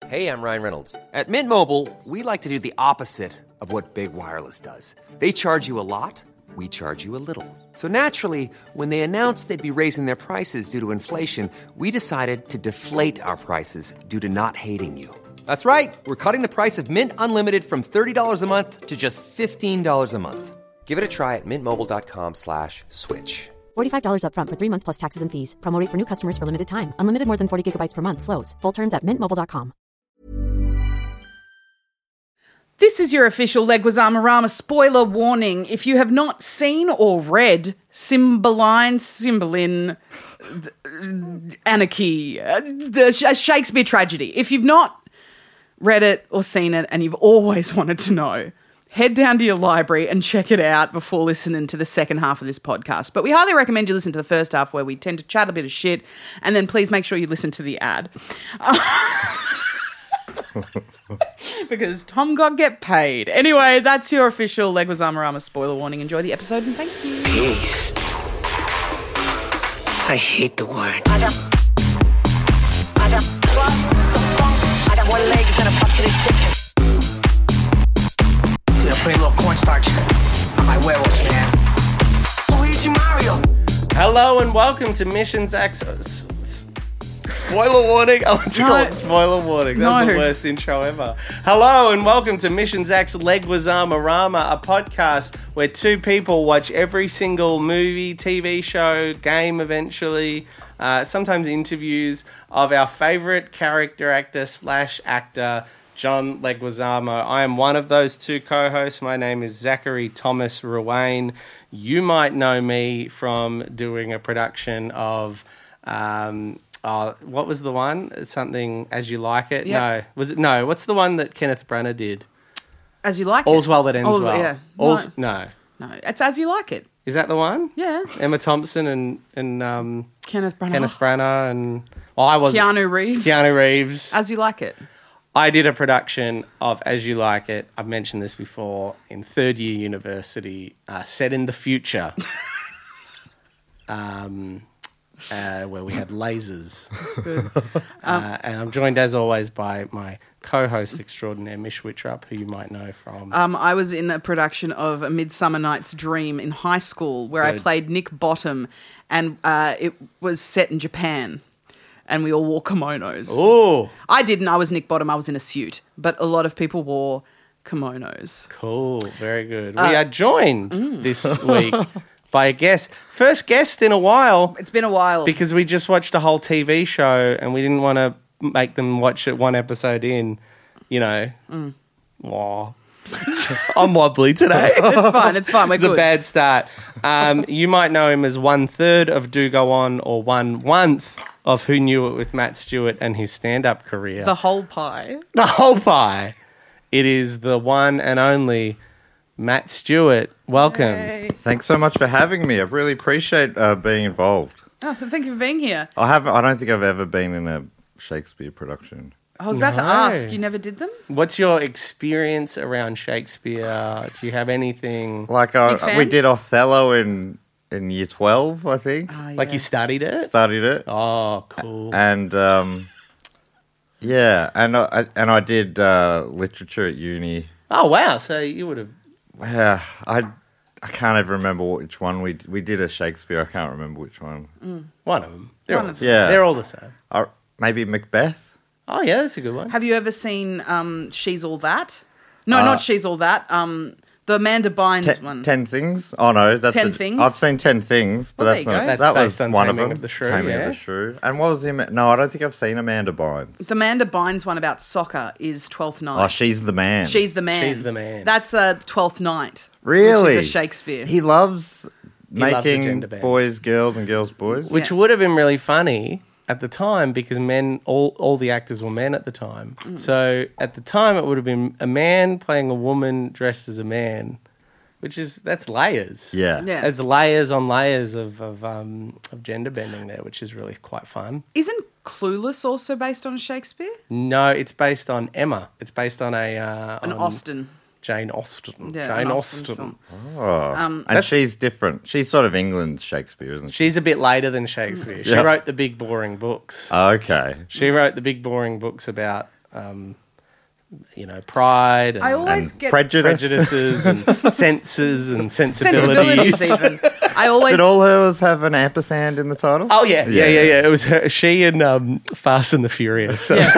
Hey, I'm Ryan Reynolds. At Mint Mobile, we like to do the opposite of what Big Wireless does. They charge you a lot, we charge you a little. So naturally, when they announced they'd be raising their prices due to inflation, we decided to deflate our prices due to not hating you. That's right. We're cutting the price of Mint Unlimited from $30 a month to just $15 a month. Give it a try at mintmobile.com/switch. $45 up front for 3 months plus taxes and fees. Promo rate for new customers for limited time. Unlimited more than 40 gigabytes per month. Slows full terms at mintmobile.com. This is your official Leguizamo-Rama spoiler warning. If you have not seen or read Cymbeline, Anarchy, a Shakespeare tragedy, if you've not read it or seen it and you've always wanted to know, head down to your library and check it out before listening to the second half of this podcast. But we highly recommend you listen to the first half where we tend to chat a bit of shit, and then please make sure you listen to the ad. Because Tom got get paid. Anyway, that's your official Leguizamo-Rama spoiler warning. Enjoy the episode and thank you. Peace. I hate the word. I got trust the funk. I got one leg and a bucket of chicken. Dude, I put a little cornstarch on my werewolves, man. Luigi Mario. Hello and welcome to Mission Zach's spoiler warning. I want to call it spoiler warning. That's the worst intro ever. Hello and welcome to Mission Zach's Leguizamo-Rama, a podcast where two people watch every single movie, TV show, game eventually, sometimes interviews of our favourite character actor/actor, John Leguizamo. I am one of those two co-hosts. My name is Zachary Thomas Ruane. You might know me from doing a production of... what was the one? Something As You Like It? Yep. No. Was it? No. What's the one that Kenneth Branagh did? As You Like It? All's Well That Ends Well. Yeah. No. No, it's As You Like It. Is that the one? Yeah. Emma Thompson and Kenneth Branagh and... Well, I was... Keanu Reeves. As You Like It. I did a production of As You Like It. I've mentioned this before, in third year university, set in the future. Where we had lasers. And I'm joined, as always, by my co-host extraordinaire, Mish Wittrup, who you might know from... I was in a production of A Midsummer Night's Dream in high school where I played Nick Bottom, and it was set in Japan, and we all wore kimonos. Oh! I didn't. I was Nick Bottom. I was in a suit. But a lot of people wore kimonos. Cool. Very good. We are joined this week... by a guest. First guest in a while. It's been a while. Because we just watched a whole TV show and we didn't want to make them watch it one episode in, you know. Wow. I'm wobbly today. It's fine. We're It's good. a bad start. You might know him as 1/3 of Do Go On or 1/1 of Who Knew It with Matt Stewart and his stand-up career. The whole pie. The whole pie. It is the one and only Matt Stewart. Welcome. Yay. Thanks so much for having me. I really appreciate being involved. Oh, thank you for being here. I don't think I've ever been in a Shakespeare production. I was about to ask. You never did them? What's your experience around Shakespeare? Do you have anything... Like we did Othello in year 12, I think. Oh, yeah. Like you studied it? Studied it. Oh, cool. And yeah, and I did literature at uni. Oh, wow. So you would have... Yeah, I can't ever remember which one we did a Shakespeare. I can't remember which one. One of them. They're all the same. Yeah. They're all the same. Maybe Macbeth. Oh, yeah, that's a good one. Have you ever seen She's All That? No, not She's All That. The Amanda Bynes one. 10 Things? Oh, no. That's 10 Things? I've seen 10 Things, but Well, that's there you not... go. That's That was based on one Taming of them. of the Shrew, Taming yeah. of the Shrew. And what was the... No, I don't think I've seen Amanda Bynes. The Amanda Bynes one about soccer is Twelfth Night. Oh, She's the Man. She's the Man. She's the Man. That's Twelfth Night. Really? Which is a Shakespeare. He loves loves a making gender bend. boys girls and girls boys. Which would have been really funny at the time because men, all the actors were men at the time. So at the time it would have been a man playing a woman dressed as a man, that's layers. Yeah. Yeah. There's layers on layers of gender bending there, which is really quite fun. Isn't Clueless also based on Shakespeare? No, it's based on Emma. It's based on An Austen. Jane Austen. Yeah, Jane an Austen. film. Oh. And she's different. She's sort of England's Shakespeare, isn't she? She's a bit later than Shakespeare. She Yeah. wrote the big boring books. Okay. She wrote the big boring books about pride and, I always And get prejudices. prejudices and senses and sensibilities. sensibilities even. I always Did all hers have an ampersand in the title? Oh yeah. It was she and Fast and the Furious. So.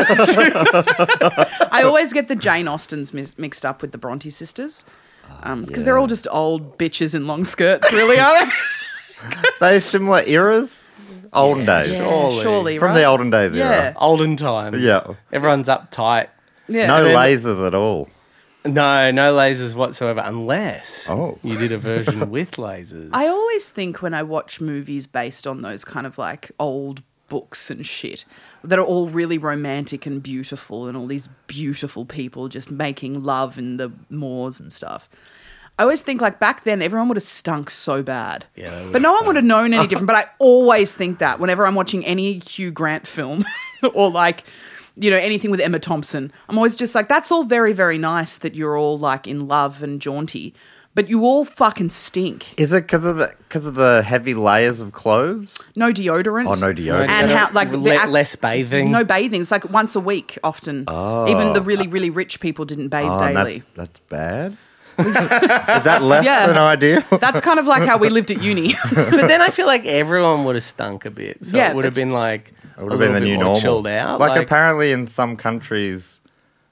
I always get the Jane Austens mixed up with the Bronte sisters. Because they're all just old bitches in long skirts, really, are they? They similar eras? Olden days. Surely, From right? the olden days Yeah. era. Olden times. Yeah. Everyone's uptight. Yeah. No then- lasers at all. No lasers whatsoever, unless Oh. you did a version with lasers. I always think when I watch movies based on those kind of like old books and shit that are all really romantic and beautiful and all these beautiful people just making love in the moors and stuff. I always think like back then everyone would have stunk so bad. Yeah, they would but no one would have known any different. But I always think that whenever I'm watching any Hugh Grant film or like, anything with Emma Thompson, I'm always just like, that's all very, very nice that you're all like in love and jaunty, but you all fucking stink. Is it because of the heavy layers of clothes? No deodorant. Oh, no deodorant. And how like less bathing. No bathing. It's like once a week often. Even the really, really rich people didn't bathe Oh, and daily. that's bad. Is that less Yeah. than ideal? That's kind of like how we lived at uni. But then I feel like everyone would have stunk a bit. So Yeah, it would have been like It would have been the new more normal. chilled out. Like apparently in some countries,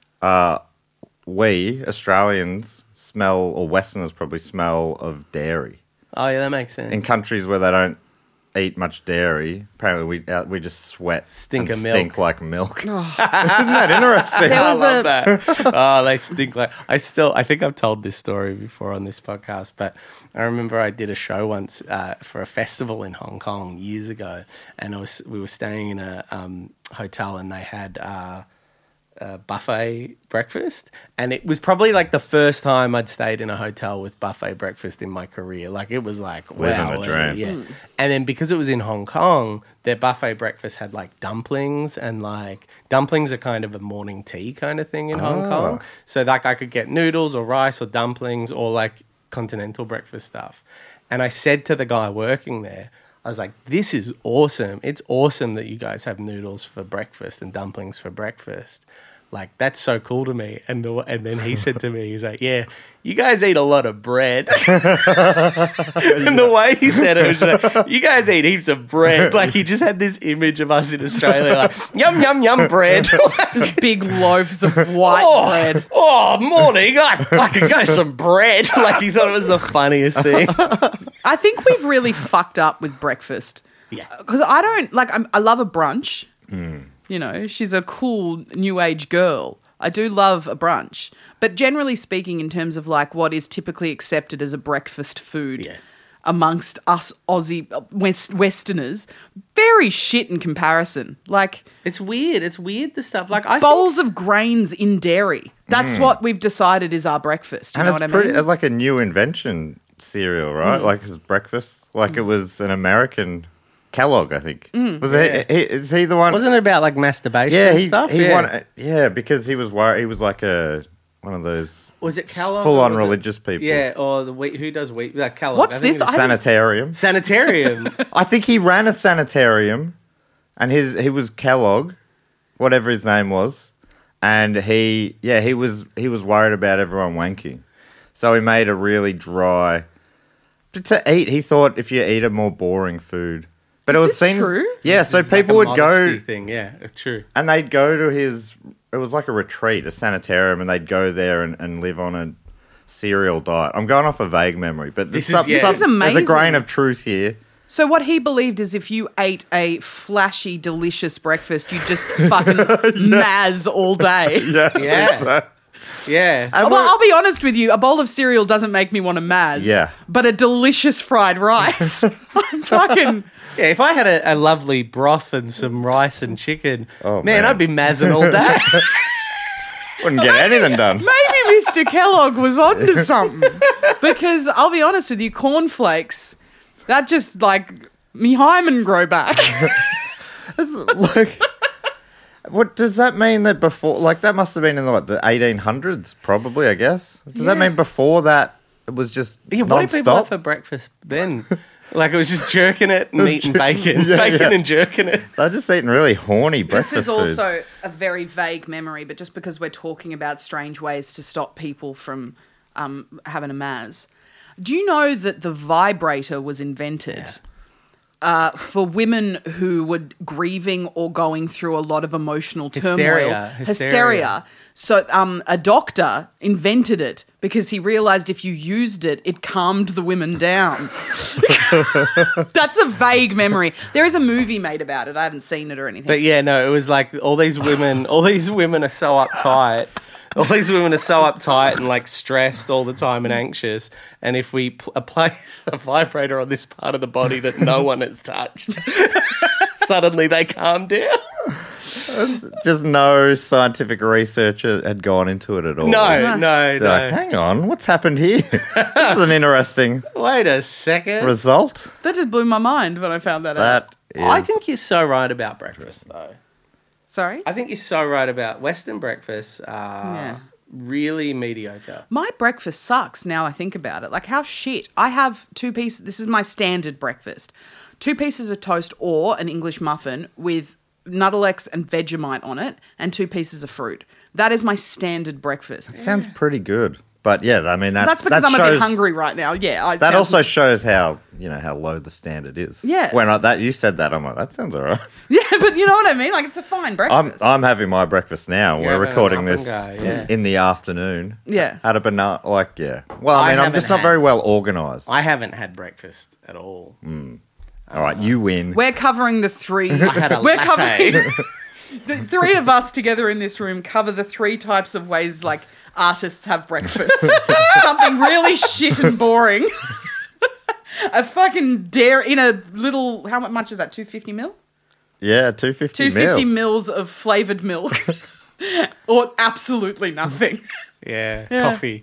we Australians smell, or Westerners probably smell of dairy. Oh yeah, that makes sense. In countries where they don't eat much dairy, apparently we just sweat, Stink and of milk. stink like milk. Isn't that interesting? There I was love a- that. Oh, they stink like. I think I've told this story before on this podcast, but I remember I did a show once for a festival in Hong Kong years ago, and we were staying in a hotel, and they had buffet breakfast, and it was probably like the first time I'd stayed in a hotel with buffet breakfast in my career. Like it was like Living wow, the dream. yeah. And then because it was in Hong Kong, their buffet breakfast had like dumplings, and like dumplings are kind of a morning tea kind of thing in Hong Kong. So like I could get noodles or rice or dumplings or like continental breakfast stuff. And I said to the guy working there, I was like, this is awesome. It's awesome that you guys have noodles for breakfast and dumplings for breakfast. Like, that's so cool to me. And then he said to me, he's like, yeah, you guys eat a lot of bread. And the way he said it was just like, you guys eat heaps of bread. Like, he just had this image of us in Australia, like, yum, yum, yum, bread. Just big loaves of white bread. Oh, morning. I could go some bread. Like, he thought it was the funniest thing. I think we've really fucked up with breakfast. Yeah. Because I don't, like, I love a brunch. She's a cool new age girl. I do love a brunch. But generally speaking, in terms of, like, what is typically accepted as a breakfast food amongst us Aussie Westerners, very shit in comparison. Like, It's weird. It's weird, the stuff. Like, bowls of grains in dairy. That's what we've decided is our breakfast. You And know it's what I pretty, mean? it's like a new invention cereal, right? Like it's breakfast. Like it was an American Kellogg, I think. Was it? Is he the one? Wasn't it about, like, masturbation Yeah, and he stuff? won. Yeah, because he was worried. He was like one of those Was it Kellogg? full-on or was it- religious people. Yeah, or the wheat. Who does wheat? Kellogg. What's I think this? it was Sanitarium. Sanitarium. I think he ran a sanitarium, and he was Kellogg, whatever his name was, and he was worried about everyone wanking, so he made a really dry to eat. He thought if you eat a more boring food, but it was this seen true? Yeah, so It's like people a would go modesty thing. Yeah, it's true. and they'd go to his. It was like a retreat, a sanitarium, and they'd go there and live on a cereal diet. I'm going off a vague memory, but This there's is- yeah. This is there's a amazing. grain of truth here. So what he believed is if you ate a flashy, delicious breakfast, you just fucking mazz all day. Yeah. Yeah. Well, I'll be honest with you. A bowl of cereal doesn't make me want to mazz. Yeah. But a delicious fried rice, I'm fucking... Yeah, if I had a lovely broth and some rice and chicken, Oh, man, man. I'd be mazzing all day. Wouldn't get anything done. Maybe Mr. Kellogg was onto something. Because I'll be honest with you, cornflakes, that just, like, me hymen grow back. Like, what does that mean that before? Like, that must have been in the 1800s, probably. I guess. Does that Yeah. mean before that it was just Yeah, what did people have non-stop? for breakfast then? Like it was just jerking it, meat and bacon. Yeah, bacon yeah. and jerking it. They're just eating really horny breakfast This is foods. also a very vague memory, but just because we're talking about strange ways to stop people from having a Maz, do you know that the vibrator was invented for women who were grieving or going through a lot of emotional turmoil? Hysteria. So a doctor invented it because he realized if you used it, it calmed the women down. That's a vague memory. There is a movie made about it. I haven't seen it or anything. But yeah, no, it was like all these women are so uptight. All these women are so uptight and like stressed all the time and anxious. And if we place a vibrator on this part of the body that no one has touched, suddenly they calm down. Just no scientific research had gone into it at all. No. They're like, hang on, what's happened here? This is an interesting Wait a second. result. That just blew my mind when I found that out. That is... I think you're so right about breakfast, though. Sorry? I think you're so right about Western breakfasts are Yeah. really mediocre. My breakfast sucks now I think about it. Like, how shit. I have 2 pieces. This is my standard breakfast. 2 pieces of toast or an English muffin with Nuttelex and Vegemite on it and 2 pieces of fruit. That is my standard breakfast. It sounds pretty good. But yeah, I mean, That's because that I'm a bit shows- hungry right now. Yeah. That also shows how low the standard is. Yeah. When you said that, I'm like, that sounds all right. Yeah, but you know what I mean? Like, it's a fine breakfast. I'm having my breakfast now. You're We're having recording an up and this go, yeah. in the afternoon. Yeah. Had a banana, Well, I I mean, I'm haven't just not had- very well organised. I haven't had breakfast at all. All right, you win. We're covering the 3. I had a We're latte. covering the 3 of us together in this room cover the 3 types of ways like artists have breakfast. Something really shit and boring. A fucking dairy in a little. How much is that? 250 mil. Yeah, 250 250 mil. mils of flavored milk, or absolutely nothing. Yeah, coffee.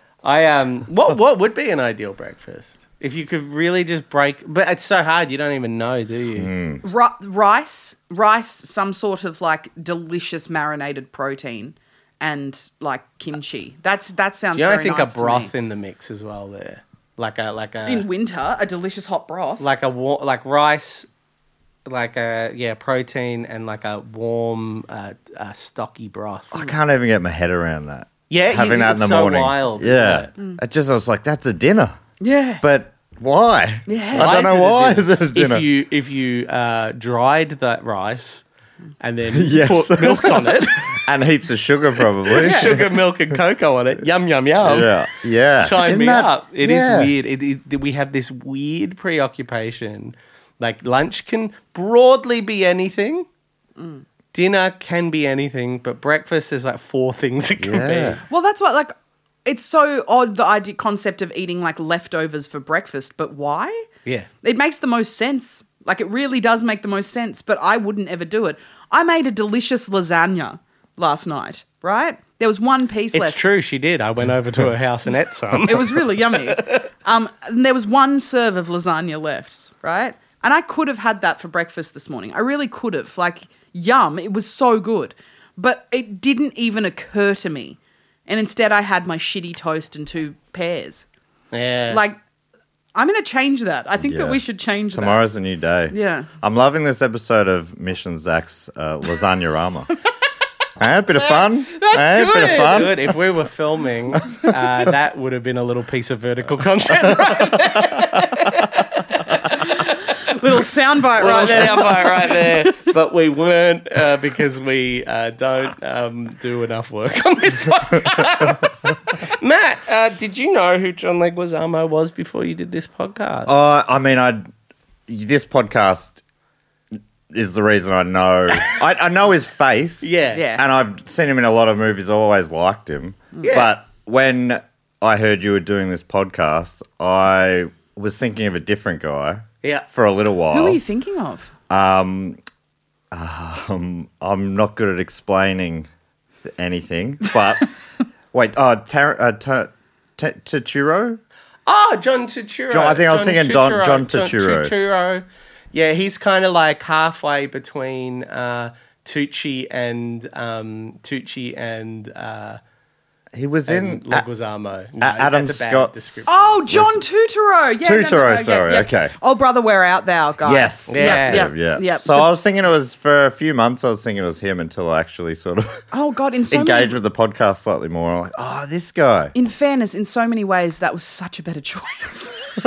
What would be an ideal breakfast? If you could really just break, but it's so hard. You don't even know, do you? Rice, some sort of like delicious marinated protein, and like kimchi. That sounds. You don't very think nice a broth to me. in the mix as well there, like a In winter, a delicious hot broth. like rice, like a protein and like a warm stocky broth. I can't even get my head around that. Yeah, having that in the it's so morning. wild, Yeah, isn't I was like, that's a dinner. yeah. But why? Yeah. I don't know why is it a dinner. If you dried that rice and then Yes. put milk on it, And heaps of sugar, probably. sugar, milk, and cocoa on it, yum yum yum. Yeah. Sign Isn't me that- up. It is yeah. weird. We have this weird preoccupation. Like lunch can broadly be anything. Dinner can be anything, but breakfast is like 4 things it can Yeah. be. Well, that's what, like, it's so odd, the idea concept of eating, like, leftovers for breakfast, but why? Yeah. It makes the most sense. Like, it really does make the most sense, but I wouldn't ever do it. I made a delicious lasagna last night, right? There was 1 piece It's left. true, she did. I went over to her house and ate some. It was really yummy. And there was 1 serve of lasagna left, right? And I could have had that for breakfast this morning. I really could have. Like, yum. It was so good. But it didn't even occur to me. And instead I had my shitty toast and 2 pears. Yeah. Like, I'm going to change that. I think Yeah. that we should change Tomorrow's a new day. Yeah. I'm loving this episode of Mission Zach's Lasagna-rama. A bit of fun. That's Bit of good. fun. Good. If we were filming, that would have been a little piece of vertical content. that. Little soundbite right there. Soundbite right there. But we weren't because we don't do enough work on this podcast. Matt, did you know who John Leguizamo was before you did this podcast? I mean, this podcast is the reason I know. I know his face. Yeah. Yeah. And I've seen him in a lot of movies. I always liked him. Yeah. But when I heard you were doing this podcast, I was thinking of a different guy Yeah. for a little while. Who are you thinking of? I'm not good at explaining anything, but wait, Turturro? Oh, John Turturro. I think I was thinking John Turturro. Turturro. Yeah, he's kind of like halfway between Tucci and He was in Leguizamo. No, Adam that's a bad Scott. description. Oh, John Turturro. Yeah, Turturro, sorry, okay. Oh, brother, where art thou, guy? Yes. Yeah. So I was thinking it was, for a few months, I was thinking it was him until I actually sort of Oh, God, in so engaged many... with the podcast slightly more. I'm like, oh, this guy. In fairness, in so many ways, that was such a better choice.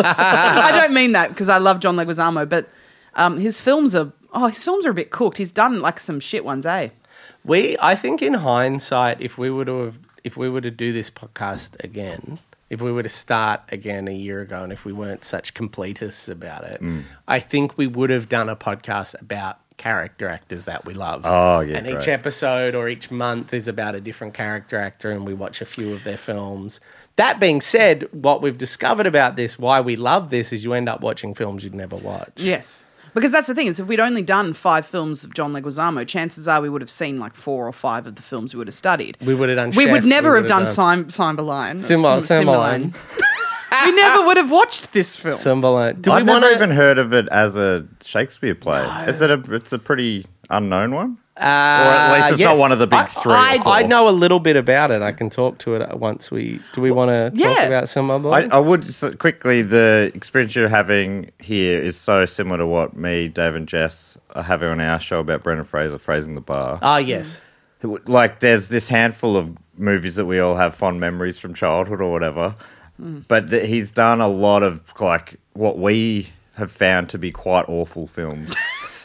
I don't mean that because I love John Leguizamo, but his films are a bit cooked. He's done like some shit ones, eh? I think in hindsight, if we were to do this podcast again, if we were to start again a year ago, and if we weren't such completists about it, I think we would have done a podcast about character actors that we love. Oh, yeah, and great. each episode or each month is about a different character actor, and we watch a few of their films. That being said, what we've discovered about this, why we love this, is you end up watching films you'd never watch. Yes. Because that's the thing, is if we'd only done 5 films of John Leguizamo, chances are we would have seen like 4 or 5 of the films we would have studied. We would have done We Chef, would never we have would done have Cymbeline. Cymbeline. We never would have watched this film. Cymbeline. Do I've we never wanna- even heard of it as a Shakespeare play. It's a pretty unknown one? Or at least it's not one of the big 3 or 4. I know a little bit about it. I can talk to it once we... Do we want to talk about Cymbeline? I would quickly, the experience you're having here is so similar to what me, Dave and Jess are having on our show about Brendan Fraser, Phrasing the Bar. Ah, yes. Like, there's this handful of movies that we all have fond memories from childhood or whatever, but he's done a lot of, like, what we have found to be quite awful films.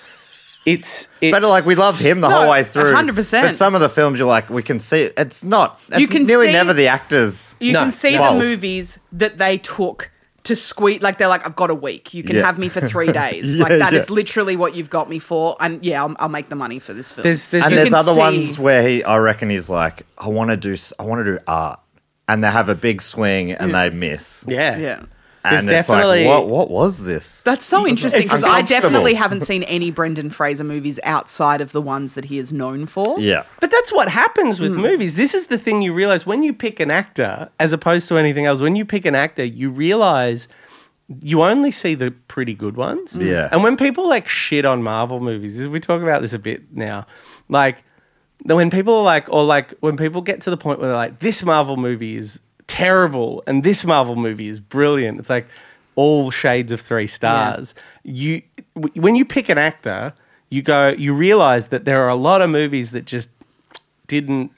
It's But like we love him the whole way through. 100%. But some of the films you're like, we can see it. It's not. It's You can nearly see- never the actors. You can see fault. the movies that they took to squeeze, like they're like, I've got a week. You can Yeah. have me for 3 days. Yeah, like that yeah. is literally what you've got me for. And yeah, I'll make the money for this film. There's And You there's can other see- ones where I reckon he's like, I want to do art, and they have a big swing and they miss. Yeah. Yeah. And There's it's definitely- like, what was this? That's so interesting because I uncomfortable. definitely haven't seen any Brendan Fraser movies outside of the ones that he is known for. Yeah. But that's what happens with movies. This is the thing you realize when you pick an actor, as opposed to anything else. When you pick an actor, you realize you only see the pretty good ones. Yeah. And when people like shit on Marvel movies, we talk about this a bit now, like when people are like, or like when people get to the point where they're like, this Marvel movie is terrible and this Marvel movie is brilliant. It's like all shades of 3 stars. When you pick an actor, you realize that there are a lot of movies that just didn't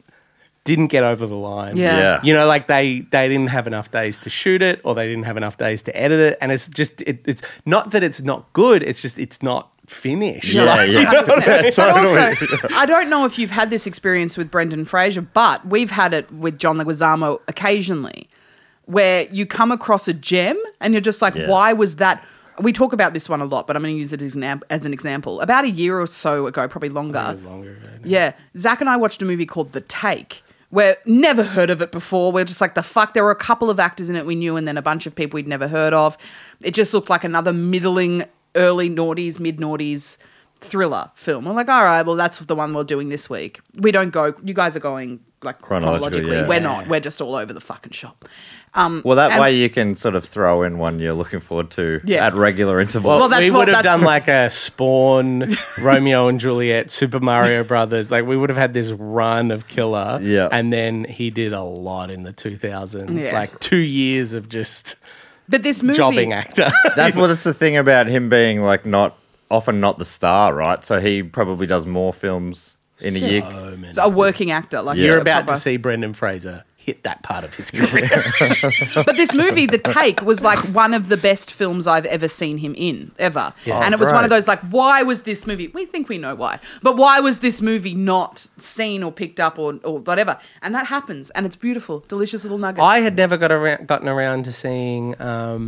get over the line. Yeah. Yeah. You know, like they didn't have enough days to shoot it, or they didn't have enough days to edit it, and it's just it's not that it's not good. It's just it's not finished. Yeah, yeah. But also, I don't know if you've had this experience with Brendan Fraser, but we've had it with John Leguizamo occasionally, where you come across a gem and you're just like, Yeah. why was that? We talk about this one a lot, but I'm going to use it as an example. About a year or so ago, probably longer. It was longer ago. Yeah, Zach and I watched a movie called The Take, where never heard of it before. We're just like, the fuck? There were a couple of actors in it we knew, and then a bunch of people we'd never heard of. It just looked like another middling, early noughties, mid-noughties thriller film. We're like, all right, well, that's the one we're doing this week. We don't go, you guys are going like chronologically. yeah. We're not. We're just all over the fucking shop. Well, that And- way you can sort of throw in one you're looking forward to Yeah. at regular intervals. Well, that's we what- would have that's done what- like a Spawn, Romeo and Juliet, Super Mario Brothers. Like we would have had this run of killer. Yeah. And then he did a lot in the 2000s. Yeah. Like 2 years of just But this movie, jobbing actor. That's what it's the thing about him being like often not the star, right? So he probably does more films in a year. a working actor, like You're a about proper- to see Brendan Fraser hit that part of his career. But this movie, The Take, was like one of the best films I've ever seen him in, ever. And it was one of great. those like, why was this movie, we think we know why, but why was this movie not seen or picked up or whatever? And that happens, and it's beautiful, delicious little nuggets. I had never gotten around to seeing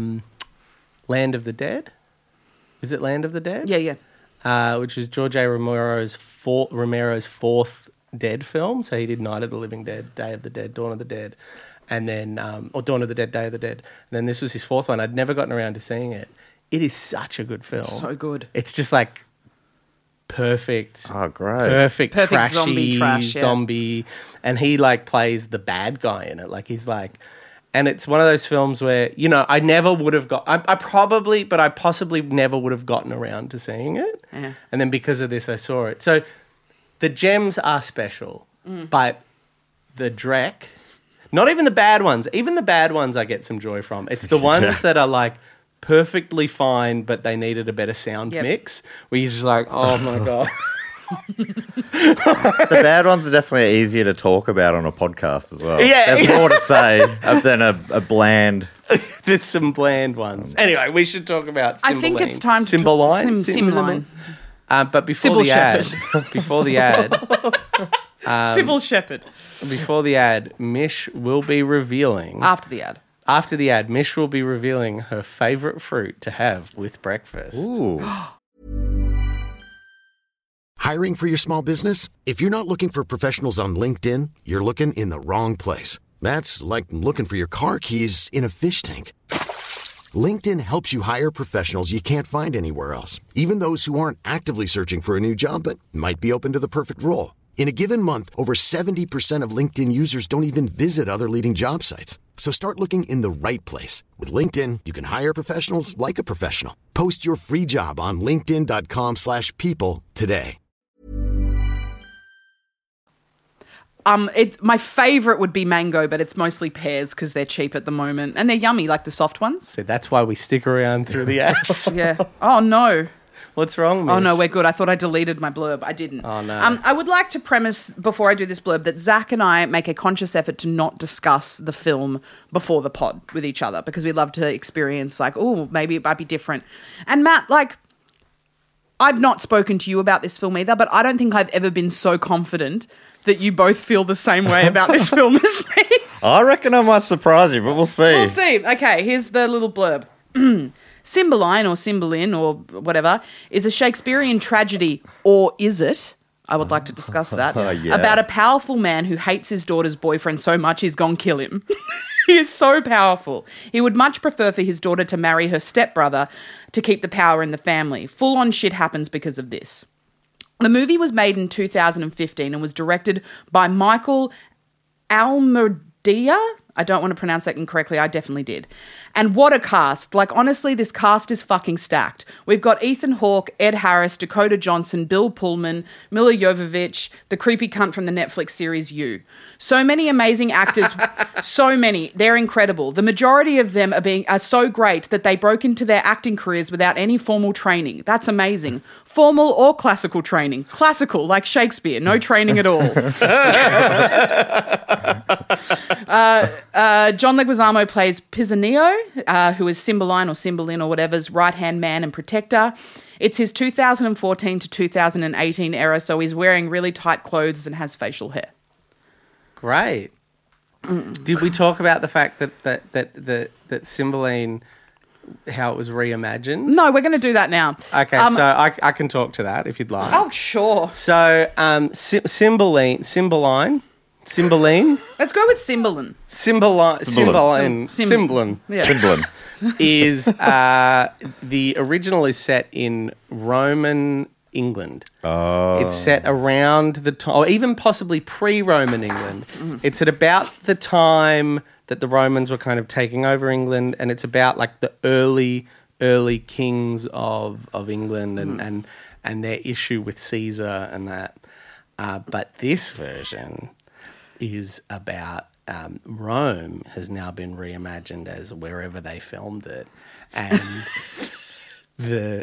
Land of the Dead. Is it Land of the Dead? Yeah. Which is George A. Romero's fourth Dead film. So he did Night of the Living Dead, Day of the Dead, Dawn of the Dead, and then or Dawn of the Dead, Day of the Dead. And then this was his 4th one. I'd never gotten around to seeing it. It is such a good film. So good. It's just like perfect. Oh, great. Perfect Perfect trashy zombie trash, yeah. and he like plays the bad guy in it. Like he's like, and it's one of those films where, you know, I never would have got, I possibly never would have gotten around to seeing it. Yeah. And then because of this, I saw it. So the gems are special, but the Drek Not even the bad ones. Even the bad ones I get some joy from. It's the ones that are like perfectly fine, but they needed a better sound mix, where you're just like, oh my God. The bad ones are definitely easier to talk about on a podcast as well. Yeah. There's more to say than a bland... There's some bland ones. Anyway, we should talk about Cymbeline. I think it's time to Cymbeline? Cymbeline. But before Sybil the ad... Shepherd. Before the ad... Sybil Shepherd. Before the ad, Mish will be revealing... After the ad. After the ad, Mish will be revealing her favourite fruit to have with breakfast. Ooh. Hiring for your small business? If you're not looking for professionals on LinkedIn, you're looking in the wrong place. That's like looking for your car keys in a fish tank. LinkedIn helps you hire professionals you can't find anywhere else, even those who aren't actively searching for a new job but might be open to the perfect role. In a given month, over 70% of LinkedIn users don't even visit other leading job sites. So start looking in the right place. With LinkedIn, you can hire professionals like a professional. Post your free job on linkedin.com/people today. My favourite would be mango, but it's mostly pears because they're cheap at the moment. And they're yummy, like the soft ones. So that's why we stick around through the ads. Yeah. Oh, no. What's wrong, Mish? Oh, no, we're good. I thought I deleted my blurb. I didn't. Oh, no. I would like to premise, before I do this blurb, that Zach and I make a conscious effort to not discuss the film before the pod with each other because we love to experience, like, oh, maybe it might be different. And Matt, like, I've not spoken to you about this film either, but I don't think I've ever been so confident that you both feel the same way about this film as me. I reckon I might surprise you, but we'll see. We'll see. Okay, here's the little blurb. Cymbeline, or Cymbeline, or whatever, is a Shakespearean tragedy, or is it? I would like to discuss that. Yeah. About a powerful man who hates his daughter's boyfriend so much he's gone kill him. He is so powerful. He would much prefer for his daughter to marry her stepbrother to keep the power in the family. Full-on shit happens because of this. The movie was made in 2015 and was directed by Michael Almerdia. I don't want to pronounce that incorrectly. I definitely did. And what a cast. Like, honestly, this cast is fucking stacked. We've got Ethan Hawke, Ed Harris, Dakota Johnson, Bill Pullman, Mila Jovovich, the creepy cunt from the Netflix series You. So many amazing actors. So many. They're incredible. The majority of them are so great that they broke into their acting careers without any formal training. That's amazing. Formal or classical training. Classical, like Shakespeare. No training at all. John Leguizamo plays Pisanio, who is Cymbeline or Cymbeline or whatever's right-hand man and protector. It's his 2014 to 2018 era, so he's wearing really tight clothes and has facial hair. Great. Did we talk about the fact that Cymbeline, how it was reimagined? No, we're going to do that now. Okay, so I can talk to that if you'd like. Oh, sure. So, Cymbeline. Let's go with Cymbeline. Cymbeline. Yeah. Cymbeline. Is the original is set in Roman England. Oh. It's set around the time, or even possibly pre-Roman England. It's at about the time that the Romans were kind of taking over England, and it's about like the early kings of England and their issue with Caesar and that. But this version is about Rome has now been reimagined as wherever they filmed it, and the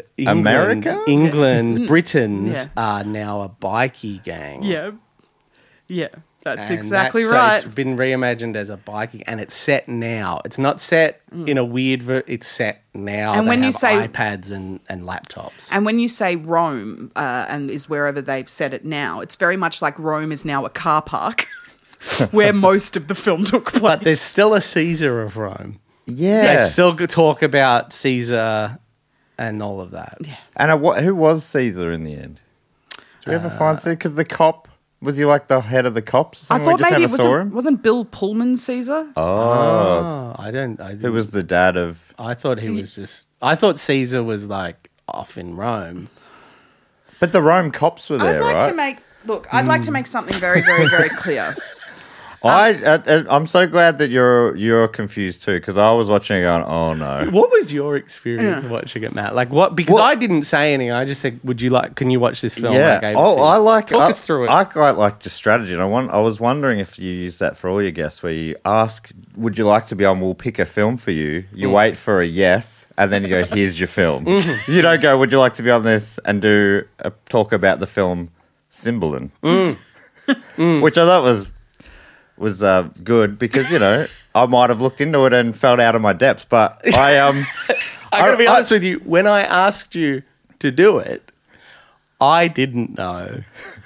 Britons are now a bikie gang. Yeah, that's And exactly so right. it's been reimagined as a bikie, and it's set now. It's not set in a weird. It's set now. And they when you have say- iPads and laptops, And when you say Rome and is wherever they've set it now, it's very much like Rome is now a car park where most of the film took place. but there's still a Caesar of Rome. Yeah. They still talk about Caesar and all of that. Yeah. And who was Caesar in the end? Did we ever find Caesar? Because the cop, was he like the head of the cops or I something? thought maybe it saw him? wasn't Bill Pullman Caesar? Oh. I didn't. Who was the dad of... I thought he was just. I thought Caesar was like off in Rome. But the Rome cops were there, I'd like right? to make... Look, I'd like to make something very, very, very clear. I'm so glad that you're confused too, because I was watching it going, oh no. What was your experience watching it, Matt? Like what? Because I didn't say anything. I just said, can you watch this film? Yeah. Talk us through it. I quite like just strategy. And I was wondering if you use that for all your guests, where you ask, would you like to be on? We'll pick a film for you. You wait for a yes, and then you go, here's your film. You don't go, would you like to be on this, and do a talk about the film Cymbeline, which I thought was good, because I might have looked into it and felt out of my depths, but I gotta be honest with you. When I asked you to do it, I didn't know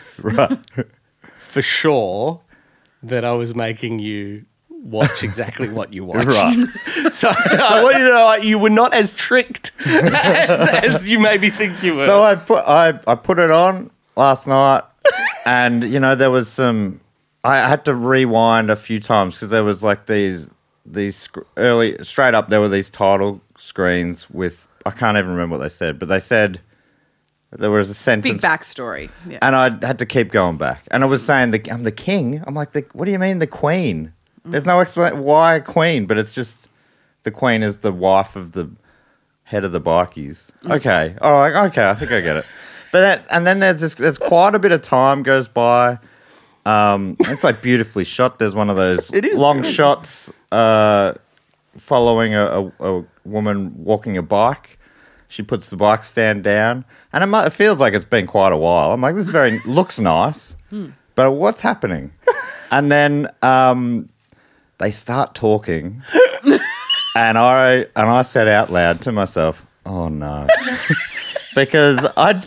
for sure that I was making you watch exactly what you watched. Right. So I want you to know you were not as tricked as you maybe think you were. So I put it on last night, and there was some. I had to rewind a few times because there was like these early straight up. There were these title screens with, I can't even remember what they said, but they said there was a sentence. Big backstory. Yeah. And I had to keep going back, and I was saying I'm the king. I'm like, what do you mean the queen? There's no explanation why a queen, but it's just the queen is the wife of the head of the bikies. Okay, all right, okay, I think I get it. But and then there's quite a bit of time goes by. It's like beautifully shot. There's one of those long shots following a woman walking a bike. She puts the bike stand down, and it feels like it's been quite a while. I'm like, this looks nice, but what's happening? And then they start talking, and I said out loud to myself, "Oh no," because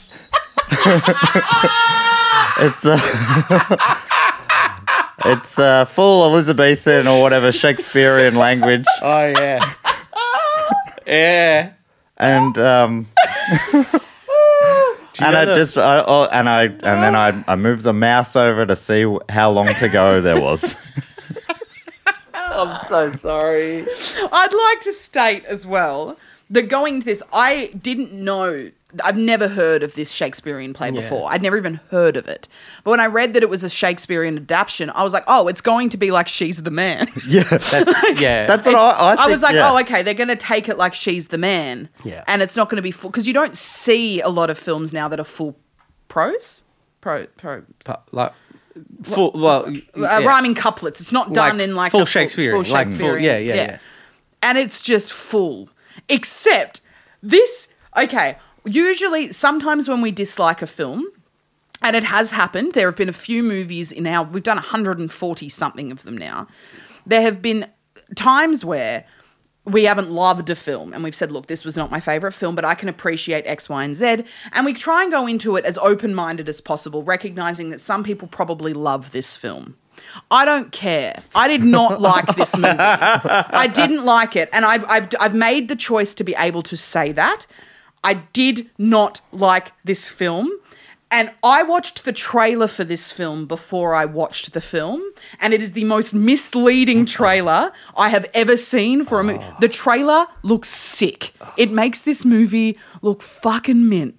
it's full Elizabethan or whatever Shakespearean language. Oh yeah, yeah. And and I moved the mouse over to see how long to go there was. I'm so sorry. I'd like to state as well that going into this, I didn't know. I've never heard of this Shakespearean play before. I'd never even heard of it. But when I read that it was a Shakespearean adaptation, I was like, oh, it's going to be like She's the Man. Yeah. That's what I think. I was like, oh, okay, they're going to take it like She's the Man. Yeah. And it's not going to be full. Because you don't see a lot of films now that are full prose. Rhyming couplets. It's not done in like full a Shakespearean. Full Shakespearean. Yeah. And it's just full. Except this, okay, usually sometimes when we dislike a film, and it has happened, there have been a few movies we've done 140 something of them now. There have been times where we haven't loved a film and we've said, look, this was not my favourite film, but I can appreciate X, Y, and Z. And we try and go into it as open-minded as possible, recognising that some people probably love this film. I don't care. I did not like this movie. I didn't like it. And I've made the choice to be able to say that. I did not like this film. And I watched the trailer for this film before I watched the film, and it is the most misleading trailer I have ever seen for a movie. The trailer looks sick. It makes this movie look fucking mint.